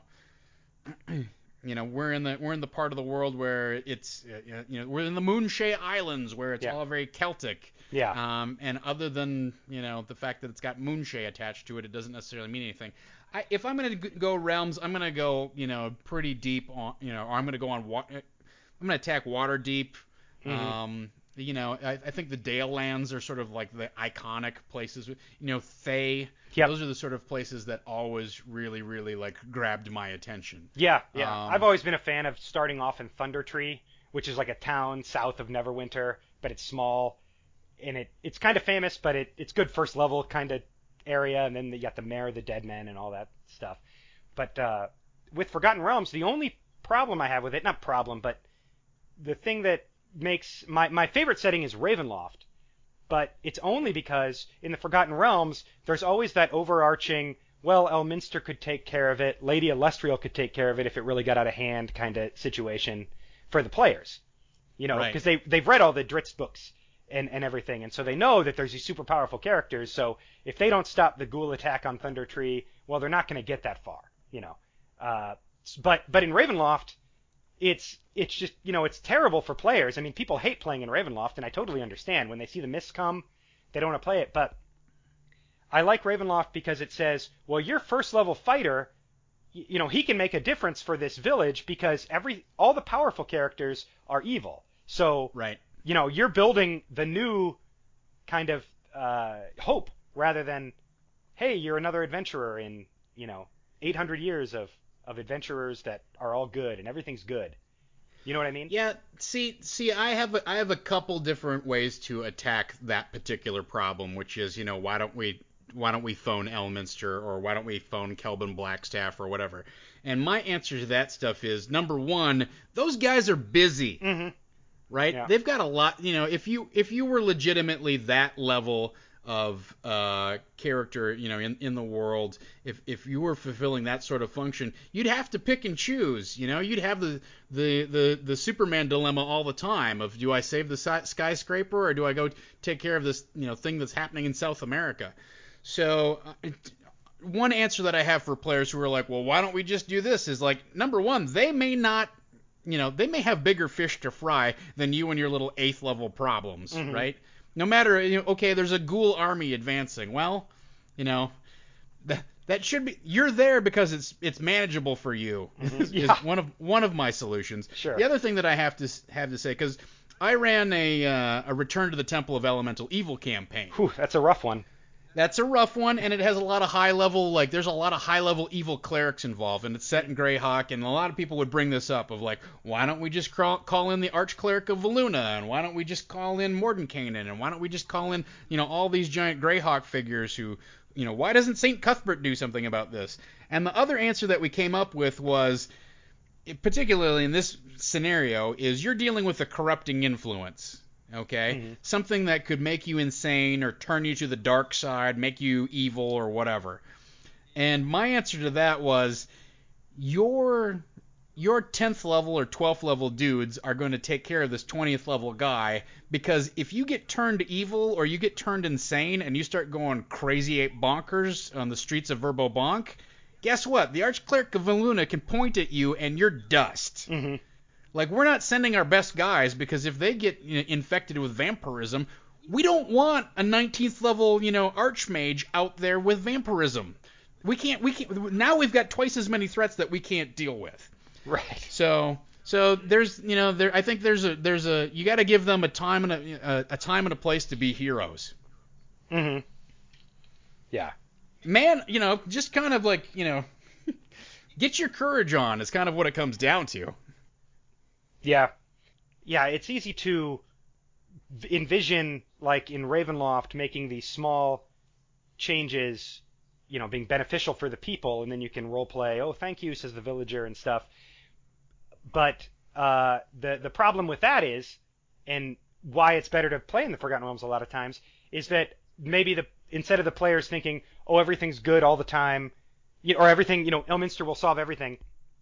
you know we're in the we're in the part of the world where it's uh, you know we're in the Moonshae Islands where it's Yeah. all very Celtic. Yeah. Um, and other than you know the fact that it's got Moonshae attached to it, it doesn't necessarily mean anything. I, if I'm gonna go realms, I'm gonna go you know pretty deep on you know or I'm gonna go on wa- I'm gonna attack Waterdeep. Mhm. Um, you know I, I think the Dale Lands are sort of like the iconic places. You know Thay. Yep. Those are the sort of places that always really really like grabbed my attention. Yeah, yeah. Um, I've always been a fan of starting off in Thunder Tree, which is like a town south of Neverwinter, but it's small, and it it's kind of famous, but it it's good first level kind of area, and then you got the Mare of the Dead Men and all that stuff. But uh, with Forgotten Realms, the only problem I have with it, not problem, but the thing that makes my my favorite setting is Ravenloft, but it's only because in the Forgotten Realms there's always that overarching, well, Elminster could take care of it, Lady Alestriel could take care of it if it really got out of hand kind of situation for the players. You know, Right. because they they've read all the Dritz books and and everything, and so they know that there's these super powerful characters. So if they don't stop the ghoul attack on Thunder Tree, well, they're not going to get that far. You know, uh, but but in Ravenloft, it's it's just you know it's terrible for players. I mean, people hate playing in Ravenloft, and I totally understand when they see the mists come, they don't want to play it. But I like Ravenloft because it says, well, your first level fighter, y- you know, he can make a difference for this village because every all the powerful characters are evil. So Right. you know, you're building the new kind of uh, hope rather than, hey, you're another adventurer in you know eight hundred years of of adventurers that are all good and everything's good. You know what I mean? Yeah, see, see, I have a, I have a couple different ways to attack that particular problem, which is, you know, why don't we why don't we phone Elminster or why don't we phone Kelvin Blackstaff or whatever? And my answer to that stuff is number one, those guys are busy, Mm-hmm. right? Yeah. They've got a lot, you know, if you if you were legitimately that level of uh, character, you know, in, in the world, if if you were fulfilling that sort of function, you'd have to pick and choose. You know, you'd have the the the, the Superman dilemma all the time of, do I save the si- skyscraper, or do I go take care of this, you know, thing that's happening in South America? So uh, one answer that I have for players who are like, well, why don't we just do this, is like, number one, they may not, you know, they may have bigger fish to fry than you and your little eighth level problems, mm-hmm. right? No matter, you know, okay, there's a ghoul army advancing. Well, you know, that that should be, you're there because it's it's manageable for you. Mm-hmm. is, yeah. is one of one of my solutions. Sure. The other thing that I have to have to say, because I ran a uh, a Return to the Temple of Elemental Evil campaign. Whew, that's a rough one. That's a rough one, and it has a lot of high level, like, there's a lot of high level evil clerics involved, and it's set in Greyhawk, and a lot of people would bring this up of like, why don't we just call, call in the Archcleric of Valuna, and why don't we just call in Mordenkainen, and why don't we just call in, you know, all these giant Greyhawk figures who, you know, why doesn't Saint Cuthbert do something about this? And the other answer that we came up with was, particularly in this scenario, is you're dealing with a corrupting influence. Okay? Mm-hmm. Something that could make you insane or turn you to the dark side, make you evil or whatever. And my answer to that was, your your tenth level or twelfth level dudes are going to take care of this twentieth level guy, because if you get turned evil or you get turned insane and you start going crazy ape bonkers on the streets of Verbo Bonk, guess what? The Archcleric of Valuna can point at you and you're dust. Mm-hmm. Like, we're not sending our best guys, because if they get, you know, infected with vampirism, we don't want a nineteenth level, you know, archmage out there with vampirism. We can't, we can't, now we've got twice as many threats that we can't deal with. Right. So, so there's, you know, there, I think there's a, there's a, you got to give them a time and a, a, a time and a place to be heroes. Mm-hmm. Yeah. Man, you know, just kind of like, you know, get your courage on is kind of what it comes down to. Yeah. Yeah, it's easy to envision, like in Ravenloft, making these small changes, you know, being beneficial for the people, and then you can roleplay, oh, thank you, says the villager and stuff. But uh, the the problem with that is, and why it's better to play in the Forgotten Realms a lot of times, is that maybe the instead of the players thinking, oh, everything's good all the time, you know, or everything, you know, Elminster will solve everything,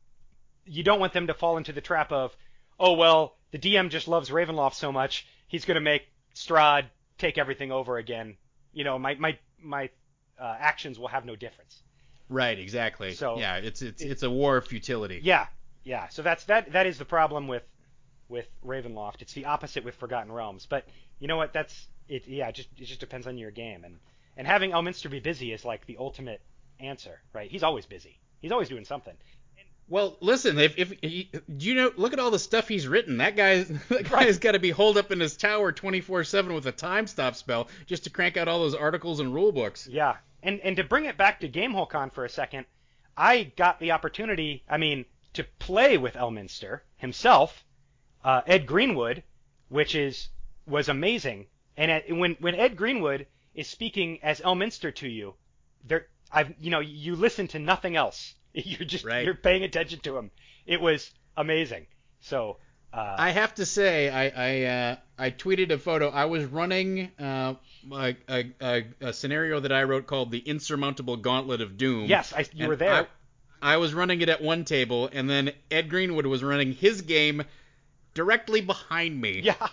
you don't want them to fall into the trap of, oh, well, the D M just loves Ravenloft so much, he's going to make Strahd take everything over again. You know, my my my uh, actions will have no difference. Right, exactly. So yeah, it's it's it, it's a war of futility. Yeah, yeah. So that's that that is the problem with with Ravenloft. It's the opposite with Forgotten Realms. But you know what? That's it. Yeah, it just it just depends on your game, and and having Elminster be busy is like the ultimate answer, right? He's always busy. He's always doing something. Well, listen, if if he, you know, look at all the stuff he's written. That guy, that guy has got to be holed up in his tower twenty-four seven with a time stop spell just to crank out all those articles and rule books. Yeah, and and to bring it back to GameholeCon for a second, I got the opportunity, I mean, to play with Elminster himself, uh, Ed Greenwood, which is was amazing. And at, when when Ed Greenwood is speaking as Elminster to you, there, I've you know, you listen to nothing else. You're just right. You're paying attention to him. It was amazing. So uh, I have to say, I I, uh, I tweeted a photo. I was running uh, a, a, a scenario that I wrote called the Insurmountable Gauntlet of Doom. Yes, I, you were there. I, I was running it at one table, and then Ed Greenwood was running his game directly behind me. Yeah.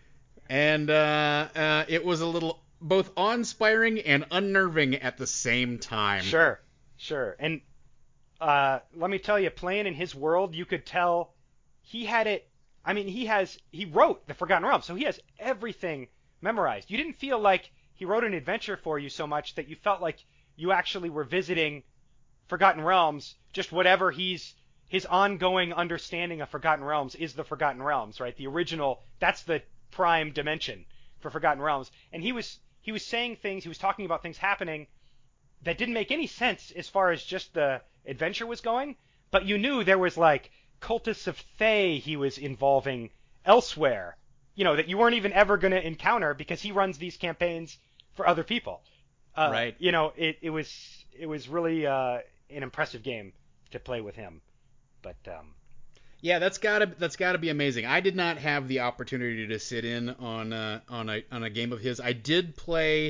And uh, uh, it was a little both awe-inspiring and unnerving at the same time. Sure, sure, and. Uh, let me tell you, playing in his world, you could tell he had it. I mean, he has he wrote the Forgotten Realms, so he has everything memorized. You didn't feel like he wrote an adventure for you so much that you felt like you actually were visiting Forgotten Realms. Just whatever he's his ongoing understanding of Forgotten Realms is the Forgotten Realms, right? The original. That's the prime dimension for Forgotten Realms. And he was he was saying things. He was talking about things happening that didn't make any sense as far as just the adventure was going, but you knew there was like cultists of Thay he was involving elsewhere, you know, that you weren't even ever going to encounter because he runs these campaigns for other people. Uh, right. You know, it, it was it was really uh, an impressive game to play with him. But um, yeah, that's gotta that's gotta be amazing. I did not have the opportunity to sit in on uh, on a on a game of his. I did play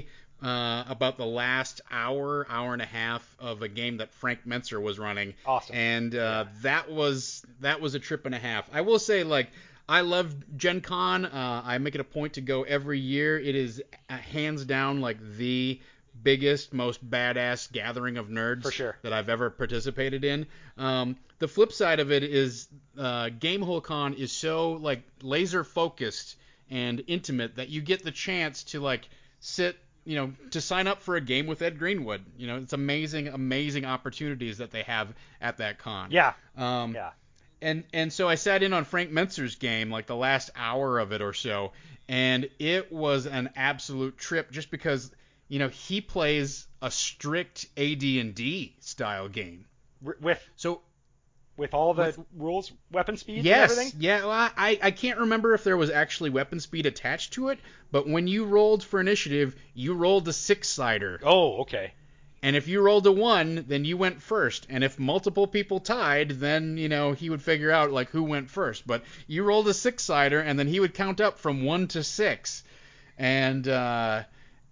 uh, about the last hour, hour and a half of a game that Frank Mentzer was running. Awesome. And uh, Yeah. that was that was a trip and a half. I will say, like, I love Gen Con. Uh, I make it a point to go every year. It is uh, hands down like the biggest, most badass gathering of nerds For sure. that I've ever participated in. Um, the flip side of it is uh, Gamehole Con is so like laser focused and intimate that you get the chance to like sit, you know, to sign up for a game with Ed Greenwood. You know, it's amazing, amazing opportunities that they have at that con. Yeah. Um, Yeah. and and so I sat in on Frank Mentzer's game, like the last hour of it or so, and it was an absolute trip just because, you know, he plays a strict A D and D style game. R- with So with all the with- rules, weapon speeds yes, and everything. yeah, well, I I can't remember if there was actually weapon speed attached to it, but when you rolled for initiative, you rolled a six-sider. Oh, okay. And if you rolled a one, then you went first. And if multiple people tied, then, you know, he would figure out, like, who went first. But you rolled a six-sider, and then he would count up from one to six. And, uh...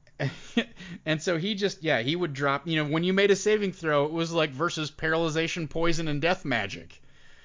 and so he just, yeah, he would drop, you know, when you made a saving throw, it was like versus paralyzation, poison, and death magic.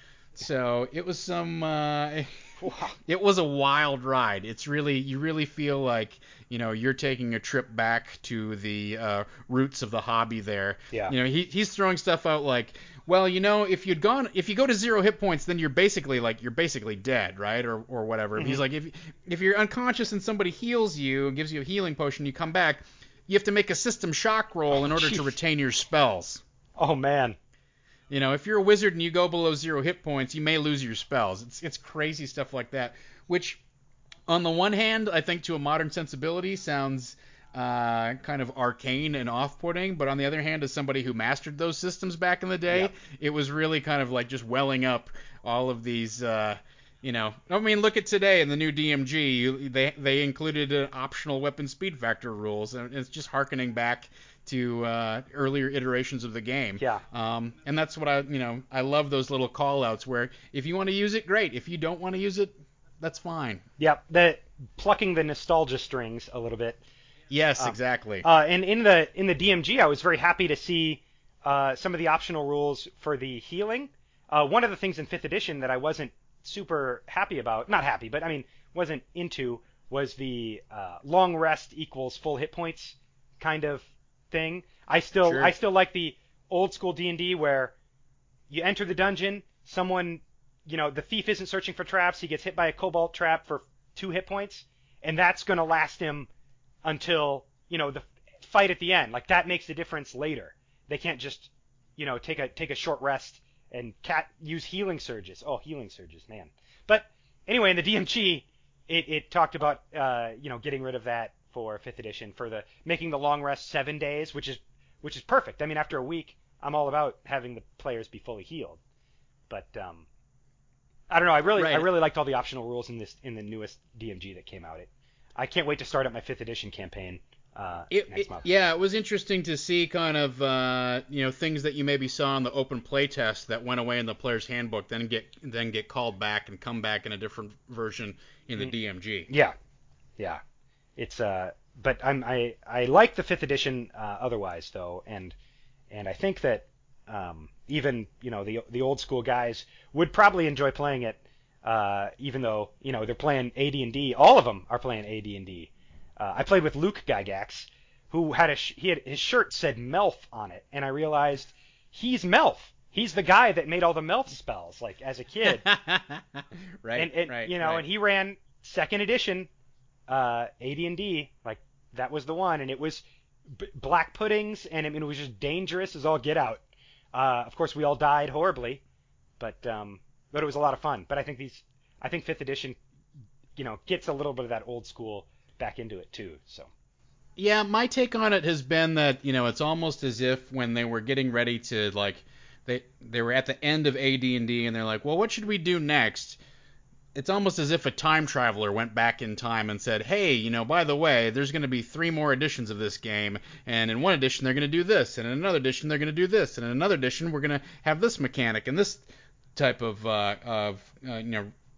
So it was some, uh... Wow. It was a wild ride. It's really, you really feel like, you know, you're taking a trip back to the uh, roots of the hobby there. Yeah. You know, he he's throwing stuff out like, well, you know, if you'd gone, if you go to zero hit points, then you're basically like, you're basically dead, right, or or whatever. Mm-hmm. He's like, if if you're unconscious and somebody heals you and gives you a healing potion, you come back, you have to make a system shock roll Oh, in order geez. to retain your spells. Oh man. You know, if you're a wizard and you go below zero hit points, you may lose your spells. It's it's crazy stuff like that, which, on the one hand, I think to a modern sensibility sounds uh, kind of arcane and off-putting, but on the other hand, as somebody who mastered those systems back in the day, Yep. it was really kind of like just welling up all of these. Uh, you know, I mean, look at today in the new D M G, you, they they included an optional weapon speed factor rules, and it's just harkening back to uh, earlier iterations of the game. Yeah. Um, and that's what I, you know, I love those little call-outs where if you want to use it, great. If you don't want to use it, that's fine. Yep. The plucking the nostalgia strings a little bit. Yes, Uh, exactly. Uh, and in the in the D M G, I was very happy to see uh, some of the optional rules for the healing. Uh, one of the things in fifth edition that I wasn't super happy about, not happy, but I mean wasn't into, was the uh, long rest equals full hit points kind of thing. I still Sure. I still like the old school D and D where you enter the dungeon, someone, you know, the thief isn't searching for traps, he gets hit by a cobalt trap for two hit points, and that's going to last him until, you know, the fight at the end. Like, that makes the difference later. They can't just, you know, take a take a short rest and cat use healing surges. Oh, healing surges, man. But anyway, in the D M G, it, it talked about uh, you know, getting rid of that for fifth edition, for the making the long rest seven days, which is which is perfect. I mean, after a week, I'm all about having the players be fully healed. But um, I don't know. I really Right. I really liked all the optional rules in this in the newest D M G that came out. It, I can't wait to start up my fifth edition campaign uh, It, next it- month. yeah, it was interesting to see kind of uh, you know, things that you maybe saw in the open playtest that went away in the player's handbook, then get then get called back and come back in a different version in the Mm. D M G. Yeah, yeah. It's uh, but I'm I I like the fifth edition uh, otherwise though, and and I think that um, even, you know, the the old school guys would probably enjoy playing it, uh, even though, you know, they're playing A D and D. All of them are playing A D and D. Uh, I played with Luke Gygax, who had a sh- he had his shirt said Melf on it, and I realized he's Melf. He's the guy that made all the Melf spells, like, as a kid. right, and, and right, you know, right. and he ran second edition uh, A D and D, like, that was the one, and it was b- black puddings, and I mean, it was just dangerous as all get out. Uh, of course, we all died horribly, but um, but it was a lot of fun. But I think these, I think fifth edition, you know, gets a little bit of that old school back into it too. So Yeah, my take on it has been that, you know, it's almost as if when they were getting ready to, like, they they were at the end of A D and D and they're like, well, what should we do next? It's almost as if a time traveler went back in time and said, hey, you know, by the way, there's going to be three more editions of this game, and in one edition they're going to do this, and in another edition they're going to do this, and in another edition we're going to have this mechanic and this type of, uh, of uh, you know,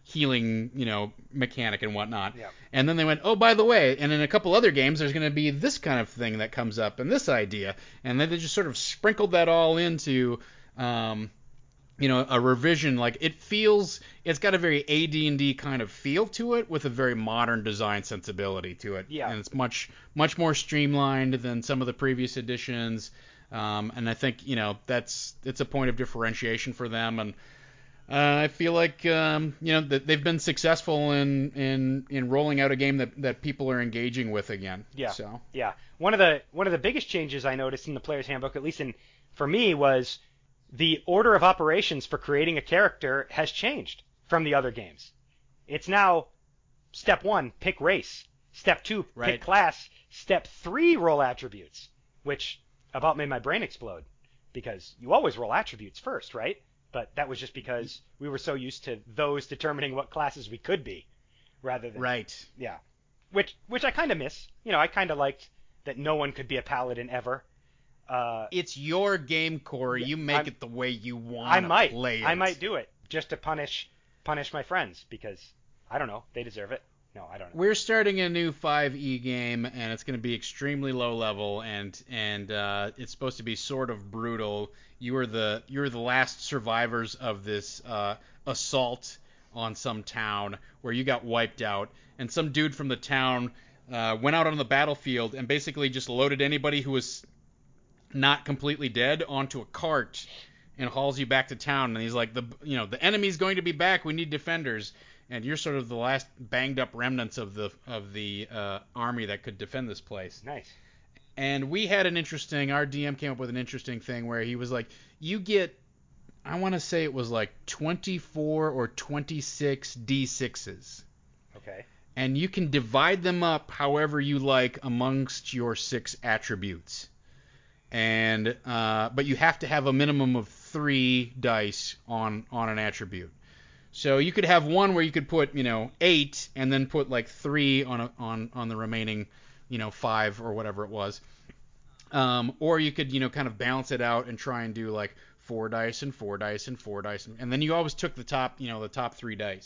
healing, you know, mechanic and whatnot. Yeah. And then they went, oh, by the way, and in a couple other games, there's going to be this kind of thing that comes up and this idea. And then they just sort of sprinkled that all into, um, you know, a revision. Like, it feels, it's got a very A D and D kind of feel to it with a very modern design sensibility to it. Yeah. And it's much, much more streamlined than some of the previous editions. Um, and I think, you know, that's, it's a point of differentiation for them. And Uh, I feel like um, you know that they've been successful in, in in rolling out a game that, that people are engaging with again. Yeah. So Yeah. One of the one of the biggest changes I noticed in the player's handbook, at least in for me, was the order of operations for creating a character has changed from the other games. It's now step one, pick race. Step two, Right. pick class. Step three, roll attributes, which about made my brain explode because you always roll attributes first, right? But that was just because we were so used to those determining what classes we could be, rather than right. yeah, which which I kind of miss. You know, I kind of liked that no one could be a paladin ever. Uh, It's your game, Corey. You make I'm- it the way you want I to might, play it. I might do it just to punish punish my friends because I don't know, they deserve it. No, I don't know. We're starting a new five E game, and it's going to be extremely low level, and and uh, it's supposed to be sort of brutal. You are the you're the last survivors of this uh, assault on some town where you got wiped out, and some dude from the town uh, went out on the battlefield and basically just loaded anybody who was not completely dead onto a cart and hauls you back to town. And he's like, the you know the enemy's going to be back. We need defenders. And you're sort of the last banged up remnants of the of the uh, army that could defend this place. Nice. And we had an interesting, our D M came up with an interesting thing where he was like, you get, I want to say it was like twenty-four or twenty-six D sixes. Okay. And you can divide them up however you like amongst your six attributes. And uh, but you have to have a minimum of three dice on on an attribute. So you could have one where you could put, you know, eight and then put like three on a, on on the remaining, you know, five or whatever it was. Um, or you could, you know, kind of balance it out and try and do like four dice and four dice and four dice, and, and then you always took the top, you know, the top three dice.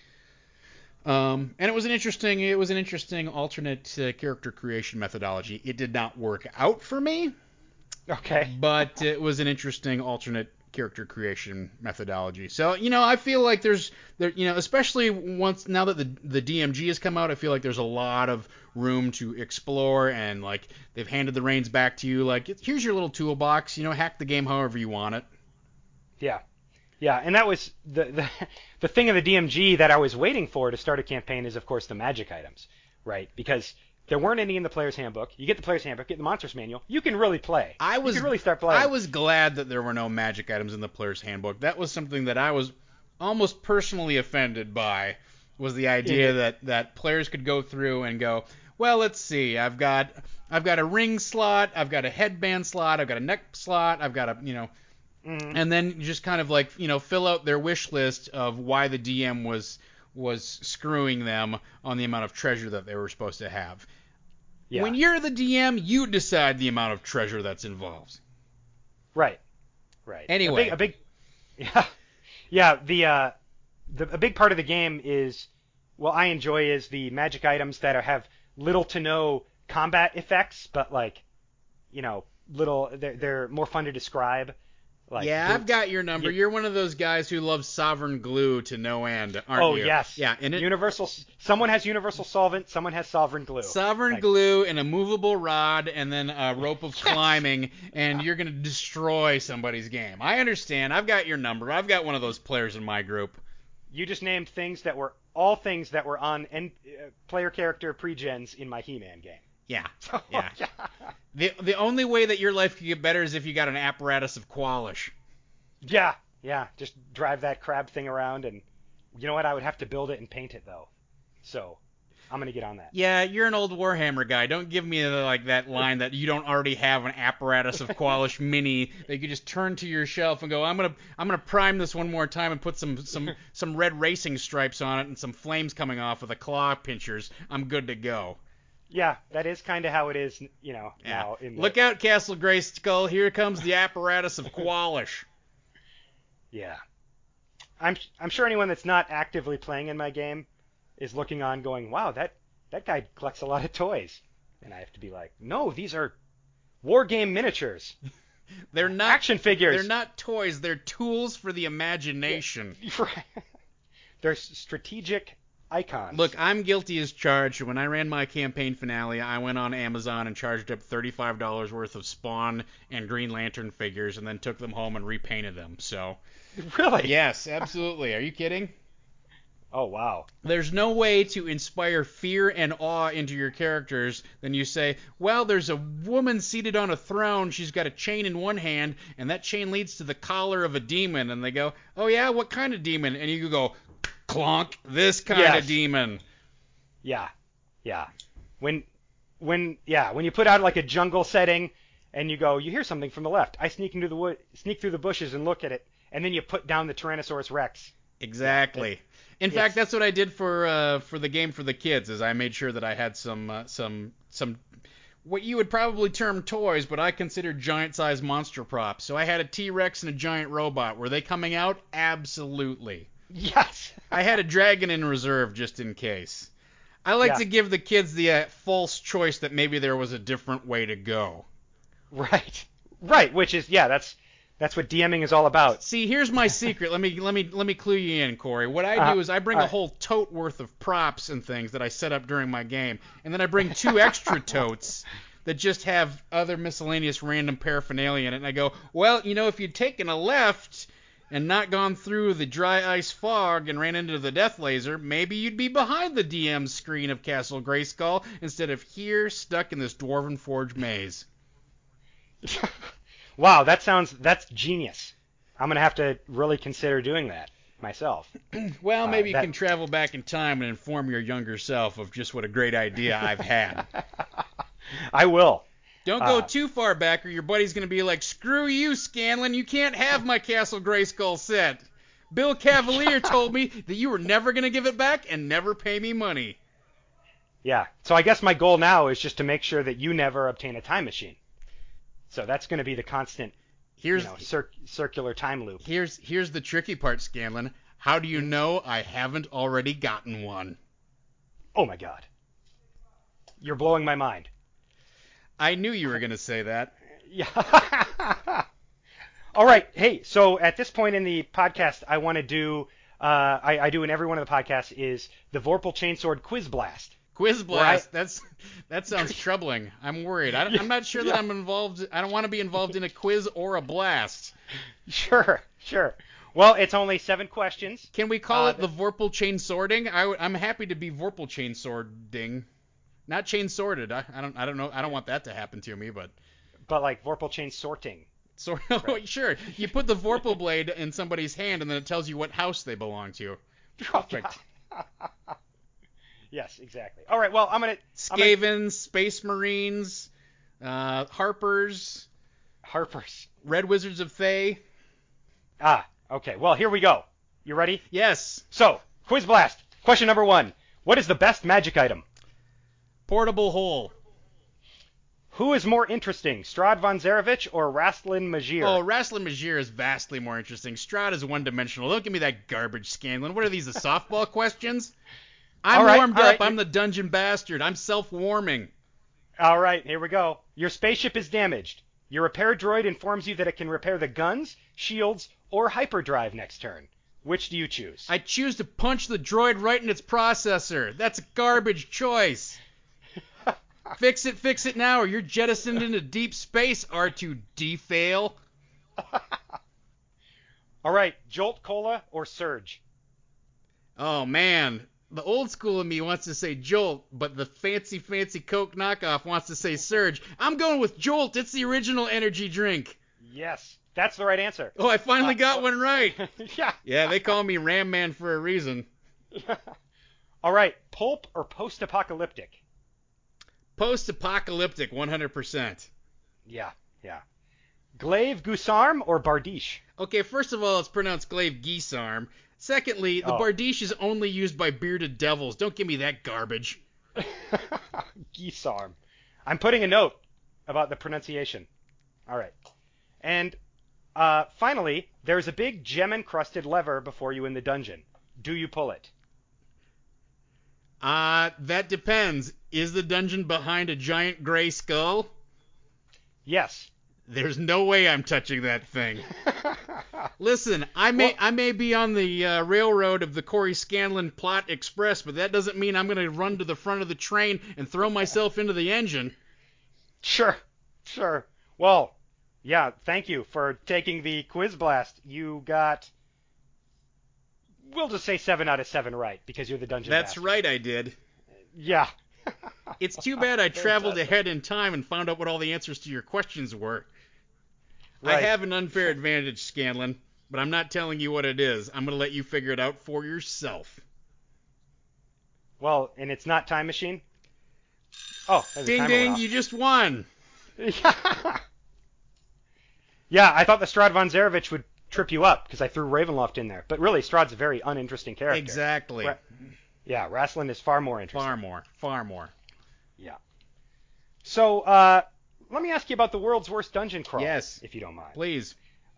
Mm-hmm. Um, and it was an interesting, it was an interesting alternate uh, character creation methodology. It did not work out for me. Okay. But it was an interesting alternate character creation methodology. So, you know, I feel like there's there you know, especially once now that the the D M G has come out, I feel like there's a lot of room to explore, and like they've handed the reins back to you, like here's your little toolbox, you know, hack the game however you want it. Yeah. Yeah, and that was the, the the thing of the D M G that I was waiting for to start a campaign is of course the magic items, right? Because there weren't any in the player's handbook. You get the player's handbook, get the monsters manual. You can really play. I was you can really start playing. I was glad that there were no magic items in the player's handbook. That was something that I was almost personally offended by, was the idea Yeah. that, that players could go through and go, well, let's see, I've got I've got a ring slot, I've got a headband slot, I've got a neck slot, I've got a, you know, Mhm. and then just kind of like, you know, fill out their wish list of why the D M was was screwing them on the amount of treasure that they were supposed to have. Yeah. When you're the D M, you decide the amount of treasure that's involved. Right. Right. Anyway. a big, a big yeah, yeah. The uh, the a big part of the game is, what I enjoy is the magic items that are, have little to no combat effects, but like, you know, little. They're they're more fun to describe. Like yeah, boots. I've got your number. Yeah. You're one of those guys who loves sovereign glue to no end, aren't Oh you? yes. Yeah, and it, universal. Someone has universal solvent. Someone has sovereign glue. sovereign Like- glue and a movable rod and then a rope of climbing, and you're going to destroy somebody's game. I understand. I've got your number. I've got one of those players in my group. You just named things that were all things that were on N- uh, player character pre-gens in my He-Man game. Yeah, yeah. The the only way that your life could get better is if you got an apparatus of Qualish. Yeah, yeah. Just drive that crab thing around, and you know what? I would have to build it and paint it though. So I'm gonna get on that. Yeah, you're an old Warhammer guy. Don't give me the, like that line that you don't already have an apparatus of Qualish mini that you could just turn to your shelf and go, I'm gonna I'm gonna prime this one more time and put some some some red racing stripes on it and some flames coming off with the claw pinchers. I'm good to go. Yeah, that is kind of how it is, you know. Yeah. Now in the, Look out, Castle Grayskull. Here comes the apparatus of Qualish. Yeah. I'm I'm sure anyone that's not actively playing in my game is looking on, going, "Wow, that that guy collects a lot of toys," and I have to be like, "No, these are war game miniatures, They're not action figures. They're not toys. They're tools for the imagination. Right. They're strategic icons." Look, I'm guilty as charged. When I ran my campaign finale, I went on Amazon and charged up thirty-five dollars worth of Spawn and Green Lantern figures and then took them home and repainted them. So, Really? yes, absolutely. Are you kidding? Oh, wow. There's no way to inspire fear and awe into your characters than you say, well, there's a woman seated on a throne. She's got a chain in one hand, and that chain leads to the collar of a demon. And they go, oh, yeah, what kind of demon? And you go, clonk, this kind Yes. of demon. Yeah. Yeah. When, when, yeah, when you put out like a jungle setting and you go, you hear something from the left. I sneak into the wood, sneak through the bushes and look at it, and then you put down the Tyrannosaurus Rex. Exactly. It, In fact, that's what I did for uh, for the game for the kids. Is I made sure that I had some uh, some some what you would probably term toys, but I consider giant-sized monster props. So I had a T-Rex and a giant robot. Were they coming out? Absolutely. Yes. I had a dragon in reserve just in case. I like Yeah. to give the kids the uh, false choice that maybe there was a different way to go. Right. Right. Which is, yeah, that's that's what DMing is all about. See, here's my secret. Let me let me let me clue you in, Corey. What I Uh, do is I bring uh, a whole tote worth of props and things that I set up during my game, and then I bring two extra totes that just have other miscellaneous random paraphernalia in it. And I go, well, you know, if you'd taken a left and not gone through the dry ice fog and ran into the death laser, maybe you'd be behind the D M screen of Castle Grayskull instead of here stuck in this Dwarven Forge maze. Wow, that sounds that's genius. I'm gonna have to really consider doing that myself. Well, Uh, maybe you that- can travel back in time and inform your younger self of just what a great idea I've had. I will. Don't go Uh, too far back or your buddy's going to be like, screw you, Scanlan, you can't have my Castle Grayskull set. Bill Cavalier told me that you were never going to give it back and never pay me money. Yeah. So I guess my goal now is just to make sure that you never obtain a time machine. So that's going to be the constant, Here's you know, cir- circular time loop. here's here's the tricky part, Scanlan. How do you know I haven't already gotten one? Oh my God. You're blowing my mind. I knew you were going to say that. Yeah. All right. Hey, so at this point in the podcast, I want to do, uh, I, I do in every one of the podcasts, is the Vorpal Chainsword Quiz Blast. Quiz Where I- blast. That's that sounds troubling. I'm worried. I, I'm not sure that I'm involved. I don't want to be involved in a quiz or a blast. Sure, sure. Well, it's only seven questions. Can we call Uh, it the Vorpal chain sorting? I, am happy to be Vorpal chain sorting, not chain sorted. I, I don't. I don't know. I don't want that to happen to me, but. But like Vorpal Chain Sorting. So sure, you put the Vorpal blade in somebody's hand, and then it tells you what house they belong to. Perfect. Yes, exactly. All right. Well, I'm gonna I'm gonna- Skavens, Space Marines, uh, Harpers, Harper's. Red Wizards of Thay. Ah, okay. Well, here we go. You ready? Yes, So, Quiz Blast. Question number one. What is the best magic item? portable hole. Who is more interesting, Strad von Zarevich or Rastlin Majir? Oh, Rasslin Majir is vastly more interesting. Strahd is one-dimensional. Don't give me that garbage, Scanlan. What are these, the softball questions? I'm All right, warmed all up. right. I'm the dungeon bastard. I'm self-warming. All right, here we go. Your spaceship is damaged. Your repair droid informs you that it can repair the guns, shields, or hyperdrive next turn. Which do you choose? I choose to punch the droid right in its processor. That's a garbage choice. Fix it, fix it now, or you're jettisoned into deep space, R two D fail. All right, Jolt Cola or Surge? Oh man, the old school of me wants to say Jolt, but the fancy fancy Coke knockoff wants to say Surge. I'm going with Jolt. It's the original energy drink. Yes, that's the right answer. Oh, I finally got one right. Yeah. Yeah, they call me Ram Man for a reason. All right, pulp or post-apocalyptic? Post-apocalyptic, one hundred percent. Yeah, yeah. Glaive Gusarm or Bardiche? Okay, first of all, it's pronounced Glaive Geesarm. Secondly, the Oh. Bardiche is only used by bearded devils. Don't give me that garbage. Gisarm. I'm putting a note about the pronunciation. All right. And Uh, finally, there's a big gem-encrusted lever before you in the dungeon. Do you pull it? Uh, that depends. Is the dungeon behind a giant gray skull? Yes. There's no way I'm touching that thing. Listen, I may Well, I may be on the uh, railroad of the Corey Scanlon Plot Express, but that doesn't mean I'm going to run to the front of the train and throw myself into the engine. sure, sure. Well, yeah, thank you for taking the quiz blast. You got, we'll just say seven out of seven right because you're the dungeon That's master. right, I did. Yeah. It's too bad I traveled Fantastic. ahead in time and found out what all the answers to your questions were. I Right. have an unfair advantage, Scanlon, but I'm not telling you what it is. I'm going to let you figure it out for yourself. Well, and it's not Time Machine? Oh, there's a Ding timer went ding, off. you just won. Yeah, I thought the Strad von Zarevich would trip you up because I threw Ravenloft in there. But really, Strad's a very uninteresting character. Exactly. Ra- yeah, Rasslin is far more interesting. Far more. Far more. Yeah. So, uh, let me ask you about the world's worst dungeon crawl, Yes. if you don't mind. Please.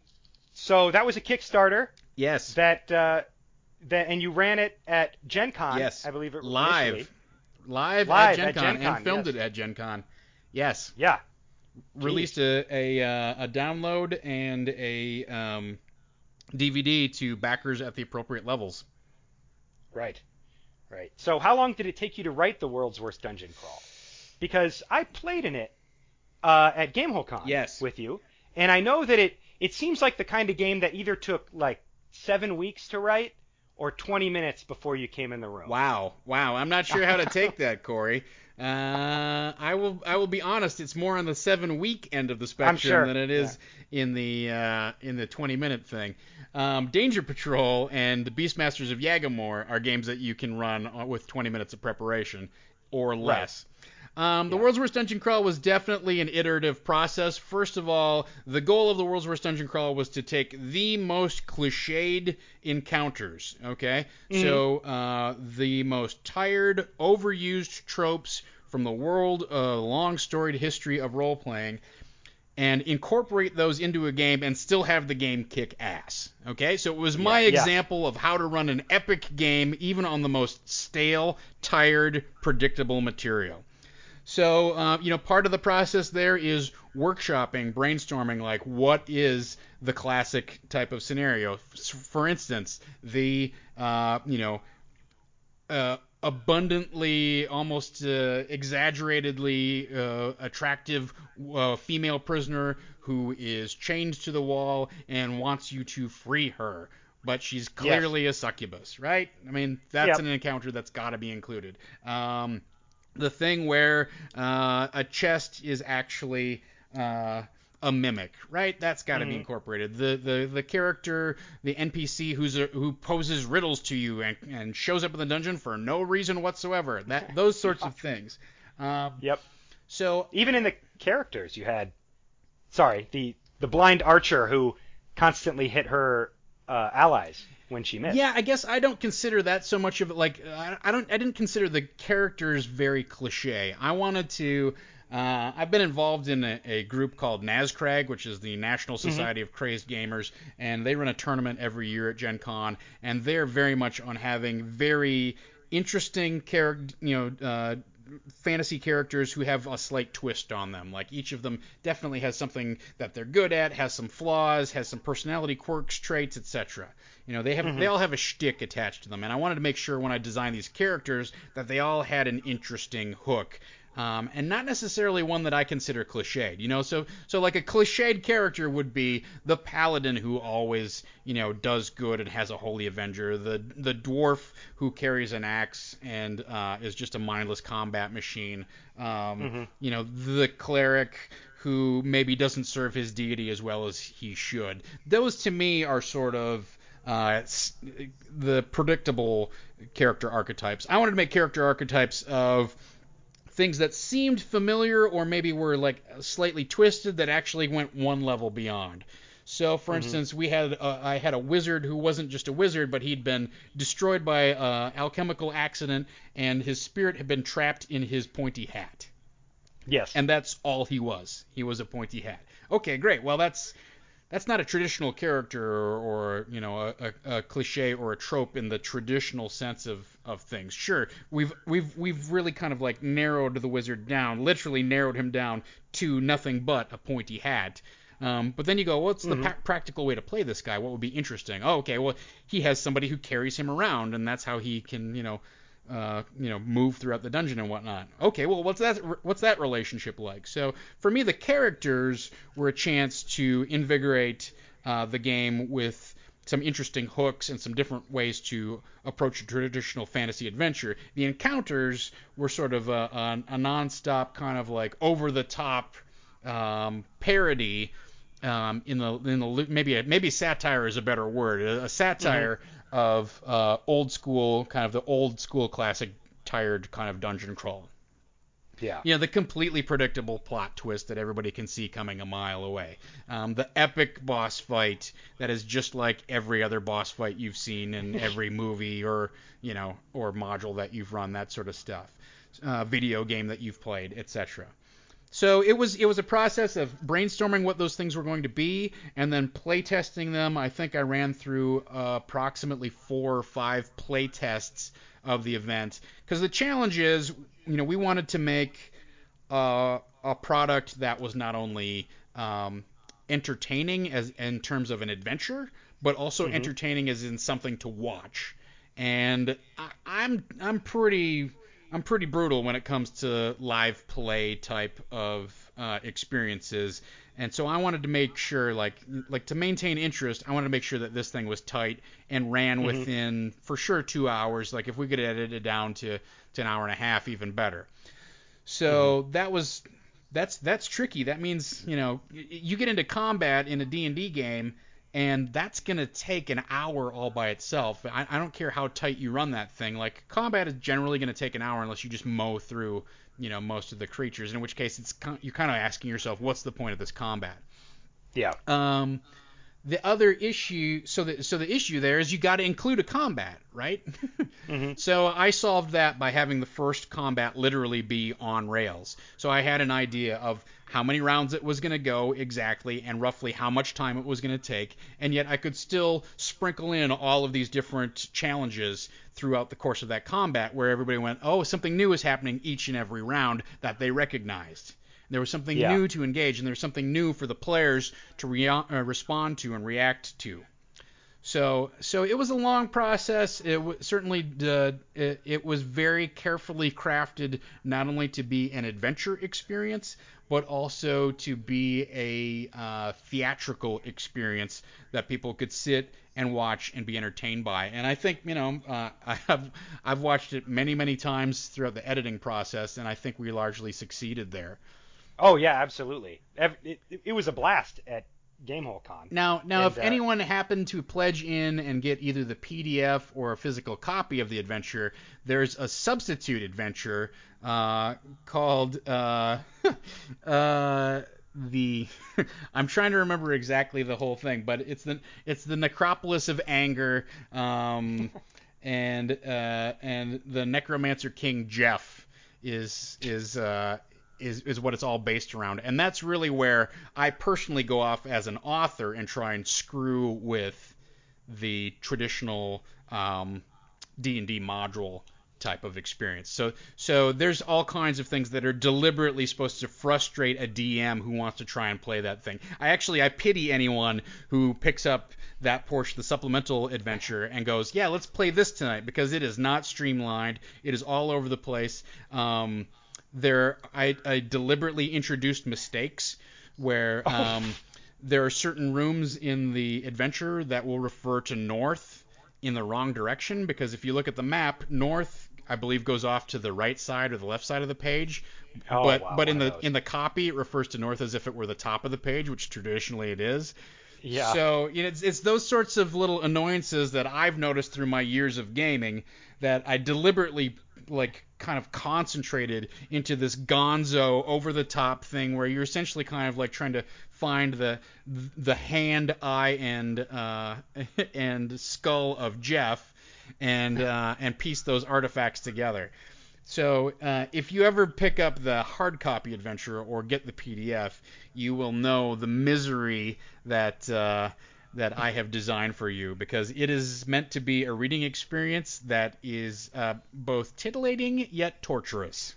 So that was a Kickstarter Yes. that uh, that and you ran it at Gen Con, Yes. I believe it was Live. initially. Live, Live at Gen at Con Gen and Con, filmed yes. it at Gen Con. Yes. Yeah. Released a a, uh, a download and a um, D V D to backers at the appropriate levels. Right. Right. So how long did it take you to write the world's worst dungeon crawl? Because I played in it uh, at GameholeCon Yes. with you, and I know that it it seems like the kind of game that either took like seven weeks to write or twenty minutes before you came in the room. Wow, wow. I'm not sure how to take that, Corey. Uh, I will I will be honest. It's more on the seven week end of the spectrum sure. than it is in the uh, in the twenty minute thing. Um, Danger Patrol and the Beastmasters of Yagamore are games that you can run with twenty minutes of preparation or less. Um, the Yeah. World's Worst Dungeon Crawl was definitely an iterative process. First of all, the goal of the World's Worst Dungeon Crawl was to take the most cliched encounters, okay? Mhm. So uh, the most tired, overused tropes from the world, uh, long storied history of role playing, and incorporate those into a game and still have the game kick ass. Okay, so it was my Yeah, yeah. example of how to run an epic game even on the most stale, tired, predictable material. So, uh, you know, part of the process there is workshopping, brainstorming, like what is the classic type of scenario. For instance, the, uh, you know, uh, abundantly, almost uh, exaggeratedly uh, attractive uh, female prisoner who is chained to the wall and wants you to free her. But she's clearly a succubus, right? I mean, that's Yep. an encounter that's got to be included. Um, the thing where uh, a chest is actually uh, a mimic, right? That's got to be Mhm. incorporated. The the the character, the N P C who's a, who poses riddles to you and, and shows up in the dungeon for no reason whatsoever. That those sorts of things. Um, Yep. so Even in the characters, you had, sorry, the the blind archer who constantly hit her uh, allies when she missed. yeah, I guess I don't consider that so much of it. Like I, I don't I didn't consider the characters very cliche. I wanted to. Uh, I've been involved in a, a group called NASCRAG, which is the National Society of Crazed Gamers, and they run a tournament every year at Gen Con, and they're very much on having very interesting character, you know, uh, fantasy characters who have a slight twist on them. Like each of them definitely has something that they're good at, has some flaws, has some personality quirks, traits, et cetera. You know, they have Mhm. they all have a shtick attached to them, and I wanted to make sure when I designed these characters that they all had an interesting hook. Um, and not necessarily one that I consider cliched, you know. So, so like a cliched character would be the paladin who always, you know, does good and has a holy avenger, the the dwarf who carries an axe and uh, is just a mindless combat machine, um, Mhm. you know, the cleric who maybe doesn't serve his deity as well as he should. Those to me are sort of uh, the predictable character archetypes. I wanted to make character archetypes of things that seemed familiar or maybe were like slightly twisted that actually went one level beyond. So, for Mhm. instance, we had uh, I had a wizard who wasn't just a wizard, but he'd been destroyed by an uh, alchemical accident, and his spirit had been trapped in his pointy hat. Yes. And that's all he was. He was a pointy hat. Okay, great. Well, that's that's not a traditional character or, or you know a, a, a cliche or a trope in the traditional sense of, of things. Sure, we've we've we've really kind of like narrowed the wizard down, literally narrowed him down to nothing but a pointy hat. Um, but then you go, what's the mm-hmm. pa- practical way to play this guy? What would be interesting? Oh, okay, well he has somebody who carries him around, and that's how he can you know. Uh, you know, move throughout the dungeon and whatnot. Okay, well, what's that? What's that relationship like? So for me, the characters were a chance to invigorate uh, the game with some interesting hooks and some different ways to approach a traditional fantasy adventure. The encounters were sort of a, a, a non-stop kind of like over-the-top um, parody. Um, in the in the maybe a, maybe satire is a better word. A, a satire. Mm-hmm. Of uh, old school, kind of the old school classic tired kind of dungeon crawl. Yeah. You know, the completely predictable plot twist that everybody can see coming a mile away. Um, the epic boss fight that is just like every other boss fight you've seen in every movie or, you know, or module that you've run, that sort of stuff. Uh, video game that you've played, et cetera. So it was it was a process of brainstorming what those things were going to be and then play testing them. I think I ran through uh, approximately four or five play tests of the event because the challenge is, you know, we wanted to make uh, a product that was not only um, entertaining as in terms of an adventure, but also mm-hmm. entertaining as in something to watch. And I, I'm I'm pretty. I'm pretty brutal when it comes to live play type of uh, experiences, and so I wanted to make sure, like, like to maintain interest, I wanted to make sure that this thing was tight and ran mm-hmm. within, for sure, two hours. Like, if we could edit it down to, to an hour and a half, even better. So mm-hmm. that was, that's that's tricky. That means, you know, you get into combat in a D and D game, and that's going to take an hour all by itself. I, I don't care how tight you run that thing. Like, combat is generally going to take an hour unless you just mow through, you know, most of the creatures, in which case it's you're kind of asking yourself, what's the point of this combat? Yeah. Um, the other issue, so the, so the issue there is you got to include a combat, right? mm-hmm. So I solved that by having the first combat literally be on rails. So I had an idea of how many rounds it was going to go exactly and roughly how much time it was going to take, and yet I could still sprinkle in all of these different challenges throughout the course of that combat where everybody went, oh, something new is happening each and every round that they recognized. There was something yeah. new to engage, and there was something new for the players to re- uh, respond to and react to. So, so it was a long process. It w- certainly uh, it, it was very carefully crafted, not only to be an adventure experience, but also to be a uh, theatrical experience that people could sit and watch and be entertained by. And I think, you know, uh, I have I've watched it many, many times throughout the editing process, and I think we largely succeeded there. Oh yeah, absolutely. It, it, it was a blast at Gamehole Con. Now, now, and, if uh, anyone happened to pledge in and get either the P D F or a physical copy of the adventure, there's a substitute adventure uh, called uh, uh, the. I'm trying to remember exactly the whole thing, but it's the it's the Necropolis of Anger, um, and uh, and the Necromancer King Jeff is is. Uh, Is, is what it's all based around. And that's really where I personally go off as an author and try and screw with the traditional um, D and D module type of experience. So so there's all kinds of things that are deliberately supposed to frustrate a D M who wants to try and play that thing. I actually I pity anyone who picks up that portion, the supplemental adventure, and goes, yeah, let's play this tonight, because it is not streamlined. It is all over the place. Um, There, I, I deliberately introduced mistakes where um, there are certain rooms in the adventure that will refer to north in the wrong direction, because if you look at the map, north, I believe, goes off to the right side or the left side of the page. Oh, but wow, but in the those. in the copy, it refers to north as if it were the top of the page, which traditionally it is. Yeah. So you know, it's, it's those sorts of little annoyances that I've noticed through my years of gaming that I deliberately like kind of concentrated into this gonzo over the top thing where you're essentially kind of like trying to find the the hand, eye, and uh, and skull of Jeff and uh, and piece those artifacts together. So uh, if you ever pick up the hard copy adventure or get the P D F, you will know the misery that uh, that I have designed for you, because it is meant to be a reading experience that is uh, both titillating yet torturous.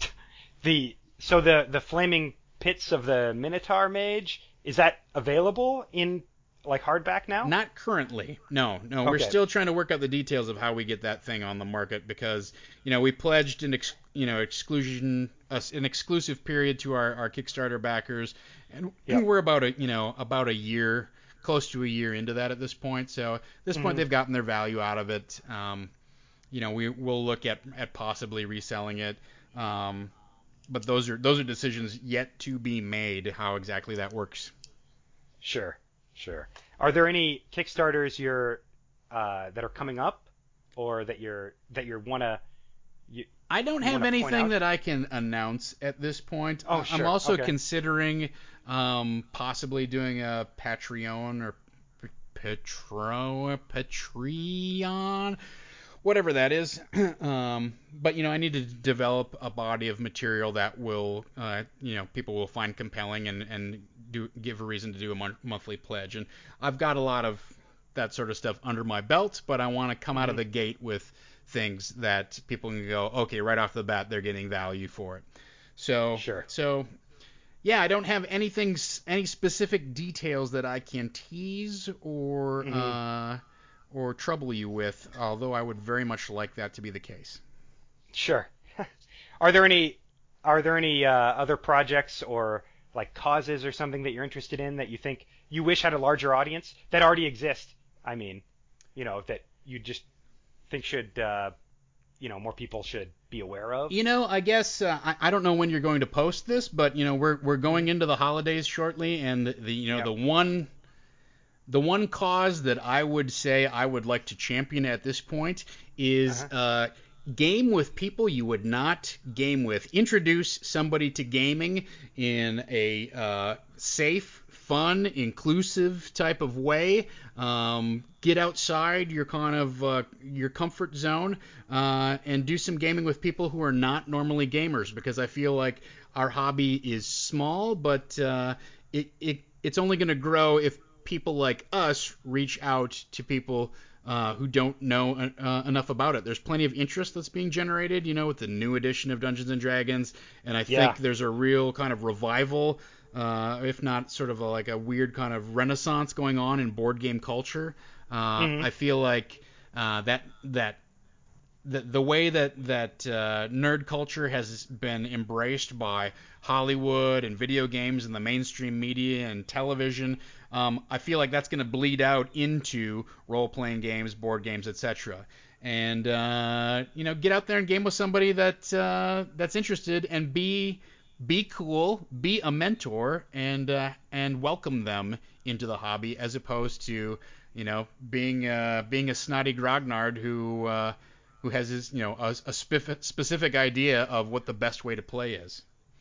The so the the flaming pits of the Minotaur Mage, is that available in like hardback now? Not currently. No, no. We're Okay. still trying to work out the details of how we get that thing on the market, because, you know, we pledged an ex, you know, exclusion, uh, an exclusive period to our, our Kickstarter backers, and Yep. we're about a, you know, about a year, close to a year into that at this point. So at this point, Hmm. they've gotten their value out of it. Um, you know, we will look at at possibly reselling it. Um, but those are those are decisions yet to be made, how exactly that works. Sure. Sure. Are there any Kickstarters you're uh, that are coming up, or that you're that you wanna you I don't you have wanna point anything out? that I can announce at this point. Oh, Uh, I'm sure. also Okay. considering um, possibly doing a Patreon or P- Patro Patreon, whatever that is. um, but you know, I need to develop a body of material that will, uh, you know, people will find compelling and and do give a reason to do a mon- monthly pledge. And I've got a lot of that sort of stuff under my belt, but I want to come out of Hmm. the gate with things that people can go, okay, right off the bat, they're getting value for it. So, Sure. so yeah, I don't have anything, any specific details that I can tease or Hmm. uh, or trouble you with, although I would very much like that to be the case. Sure. Are there any are there any uh, other projects or like causes or something that you're interested in that you think you wish had a larger audience that already exist? I mean, you know, that you just think should uh, you know more people should be aware of. You know, I guess uh, I, I don't know when you're going to post this, but you know, we're we're Hmm. going into the holidays shortly, and the you know Yep. the one the one cause that I would say I would like to champion at this point is Uh-huh. uh, game with people you would not game with. Introduce somebody to gaming in a uh, safe, fun, inclusive type of way. Um, get outside your kind of uh, your comfort zone uh, and do some gaming with people who are not normally gamers, because I feel like our hobby is small, but uh, it, it it's only going to grow if people like us reach out to people uh, who don't know uh, enough about it. There's plenty of interest that's being generated, you know, with the new edition of Dungeons and Dragons, and I think Yeah. there's a real kind of revival, uh, if not sort of a, like a weird kind of renaissance going on in board game culture. Uh, Hmm. I feel like uh, that that the the way that that uh, nerd culture has been embraced by Hollywood and video games and the mainstream media and television, um, I feel like that's going to bleed out into role-playing games, board games, et cetera. And uh, you know, get out there and game with somebody that uh, that's interested, and be be cool, be a mentor, and uh, and welcome them into the hobby, as opposed to you know being uh, being a snotty grognard who uh, who has his, you know, a, a specific, specific idea of what the best way to play is.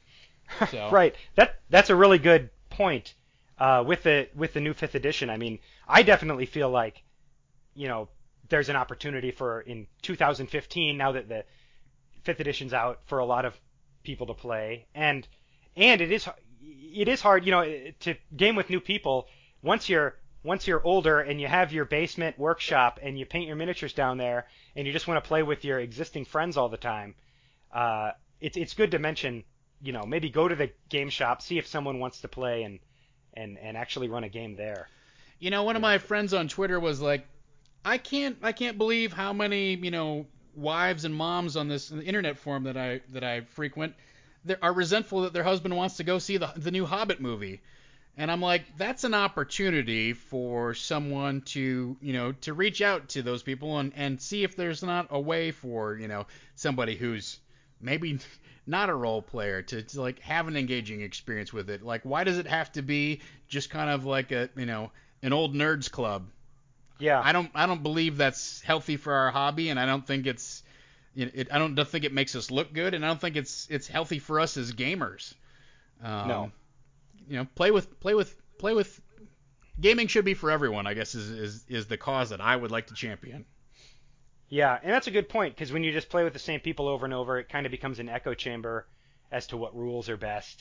So, Right. That that's a really good point. Uh, with the with the new fifth edition, I mean, I definitely feel like you know there's an opportunity for in two thousand fifteen, now that the fifth edition's out, for a lot of people to play, and and it is it is hard, you know, to game with new people once you're once you're older and you have your basement workshop and you paint your miniatures down there and you just want to play with your existing friends all the time. Uh, it's it's good to mention, you know, maybe go to the game shop, see if someone wants to play and and and actually run a game there. you know, one of You know. my friends on Twitter was like, I can't, I can't believe how many, you know, wives and moms on this internet forum that I that I frequent, that are resentful that their husband wants to go see the the new Hobbit movie. And I'm like, that's an opportunity for someone to, you know, to reach out to those people and, and see if there's not a way for, you know, somebody who's maybe not a role player to, to like have an engaging experience with it. Like, why does it have to be just kind of like a, you know, an old nerds club? Yeah. I don't, I don't believe that's healthy for our hobby, and I don't think it's, it, it I don't think it makes us look good, and I don't think it's, it's healthy for us as gamers. No. Um, you know, play with, play with, play with gaming should be for everyone, I guess, is, is is the cause that I would like to champion. Yeah, and that's a good point because when you just play with the same people over and over, it kind of becomes an echo chamber as to what rules are best.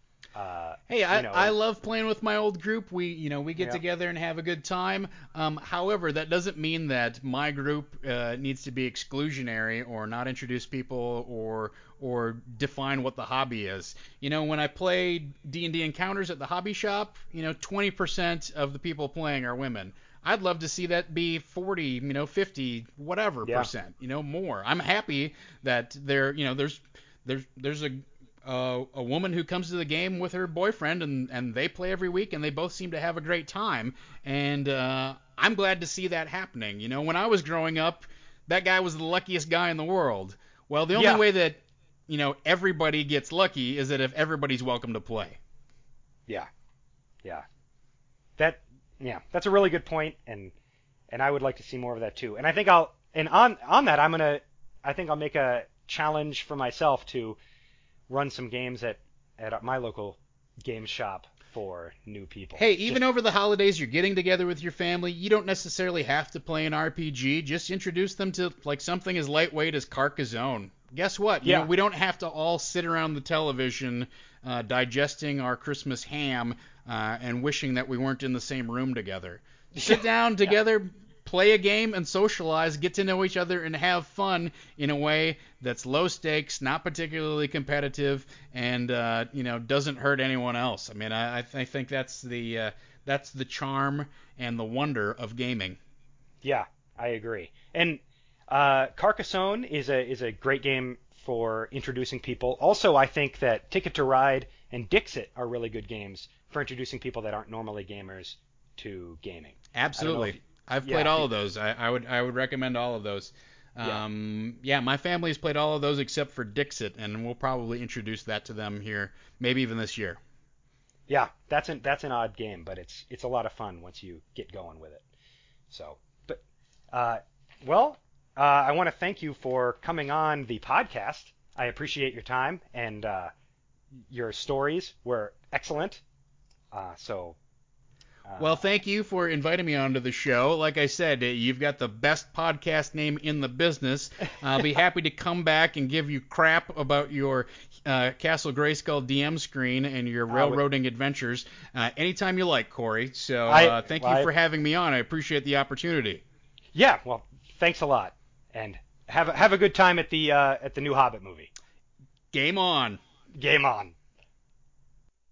Uh, Hey, you I, know, I and love playing with my old group. We you know we get yeah, together and have a good time. Um, however, that doesn't mean that my group uh, needs to be exclusionary or not introduce people or or define what the hobby is. You know, when I play D and D encounters at the hobby shop, you know, twenty percent of the people playing are women. I'd love to see that be forty, you know, fifty, whatever yeah, percent, you know, more. I'm happy that there, you know, there's there's there's a uh, a woman who comes to the game with her boyfriend, and, and they play every week, and they both seem to have a great time. And uh, I'm glad to see that happening. You know, when I was growing up, that guy was the luckiest guy in the world. Well, the only yeah, way that, you know, everybody gets lucky is that if everybody's welcome to play. yeah, yeah. That yeah, that's a really good point, and and I would like to see more of that too. And I think I'll and on on that I'm gonna I think I'll make a challenge for myself to run some games at at my local game shop for new people. Hey, Just even over the holidays, you're getting together with your family. You don't necessarily have to play an R P G. Just introduce them to like something as lightweight as Carcassonne. Guess what? You know, yeah, we don't have to all sit around the television uh, digesting our Christmas ham uh, and wishing that we weren't in the same room together. Sit down yeah, together, play a game, and socialize. Get to know each other and have fun in a way that's low stakes, not particularly competitive, and uh, you know doesn't hurt anyone else. I mean, I, I, th- I think that's the uh, that's the charm and the wonder of gaming. yeah. I agree. And uh, Carcassonne is a is a great game for introducing people. Also, I think that Ticket to Ride and Dixit are really good games for introducing people that aren't normally gamers to gaming. I don't know if Absolutely. I've yeah, played if all you, of those. I, I would I would recommend all of those. yeah, Um, yeah, my family's played all of those except for Dixit, and we'll probably introduce that to them here, maybe even this year. yeah. That's an that's an odd game, but it's it's a lot of fun once you get going with it. So, but uh, well, uh, I want to thank you for coming on the podcast. I appreciate your time and uh, your stories were excellent. Uh, so, Well, uh, thank you for inviting me onto the show. Like I said, uh, you've got the best podcast name in the business. I'll be happy to come back and give you crap about your uh, Castle Grayskull D M screen and your I would, railroading adventures uh, anytime you like, Corey. So I, uh, thank you I, for having me on. I appreciate the opportunity. yeah. Well, thanks a lot, and have a, have a good time at the uh, at the new Hobbit movie. Game on. Game on.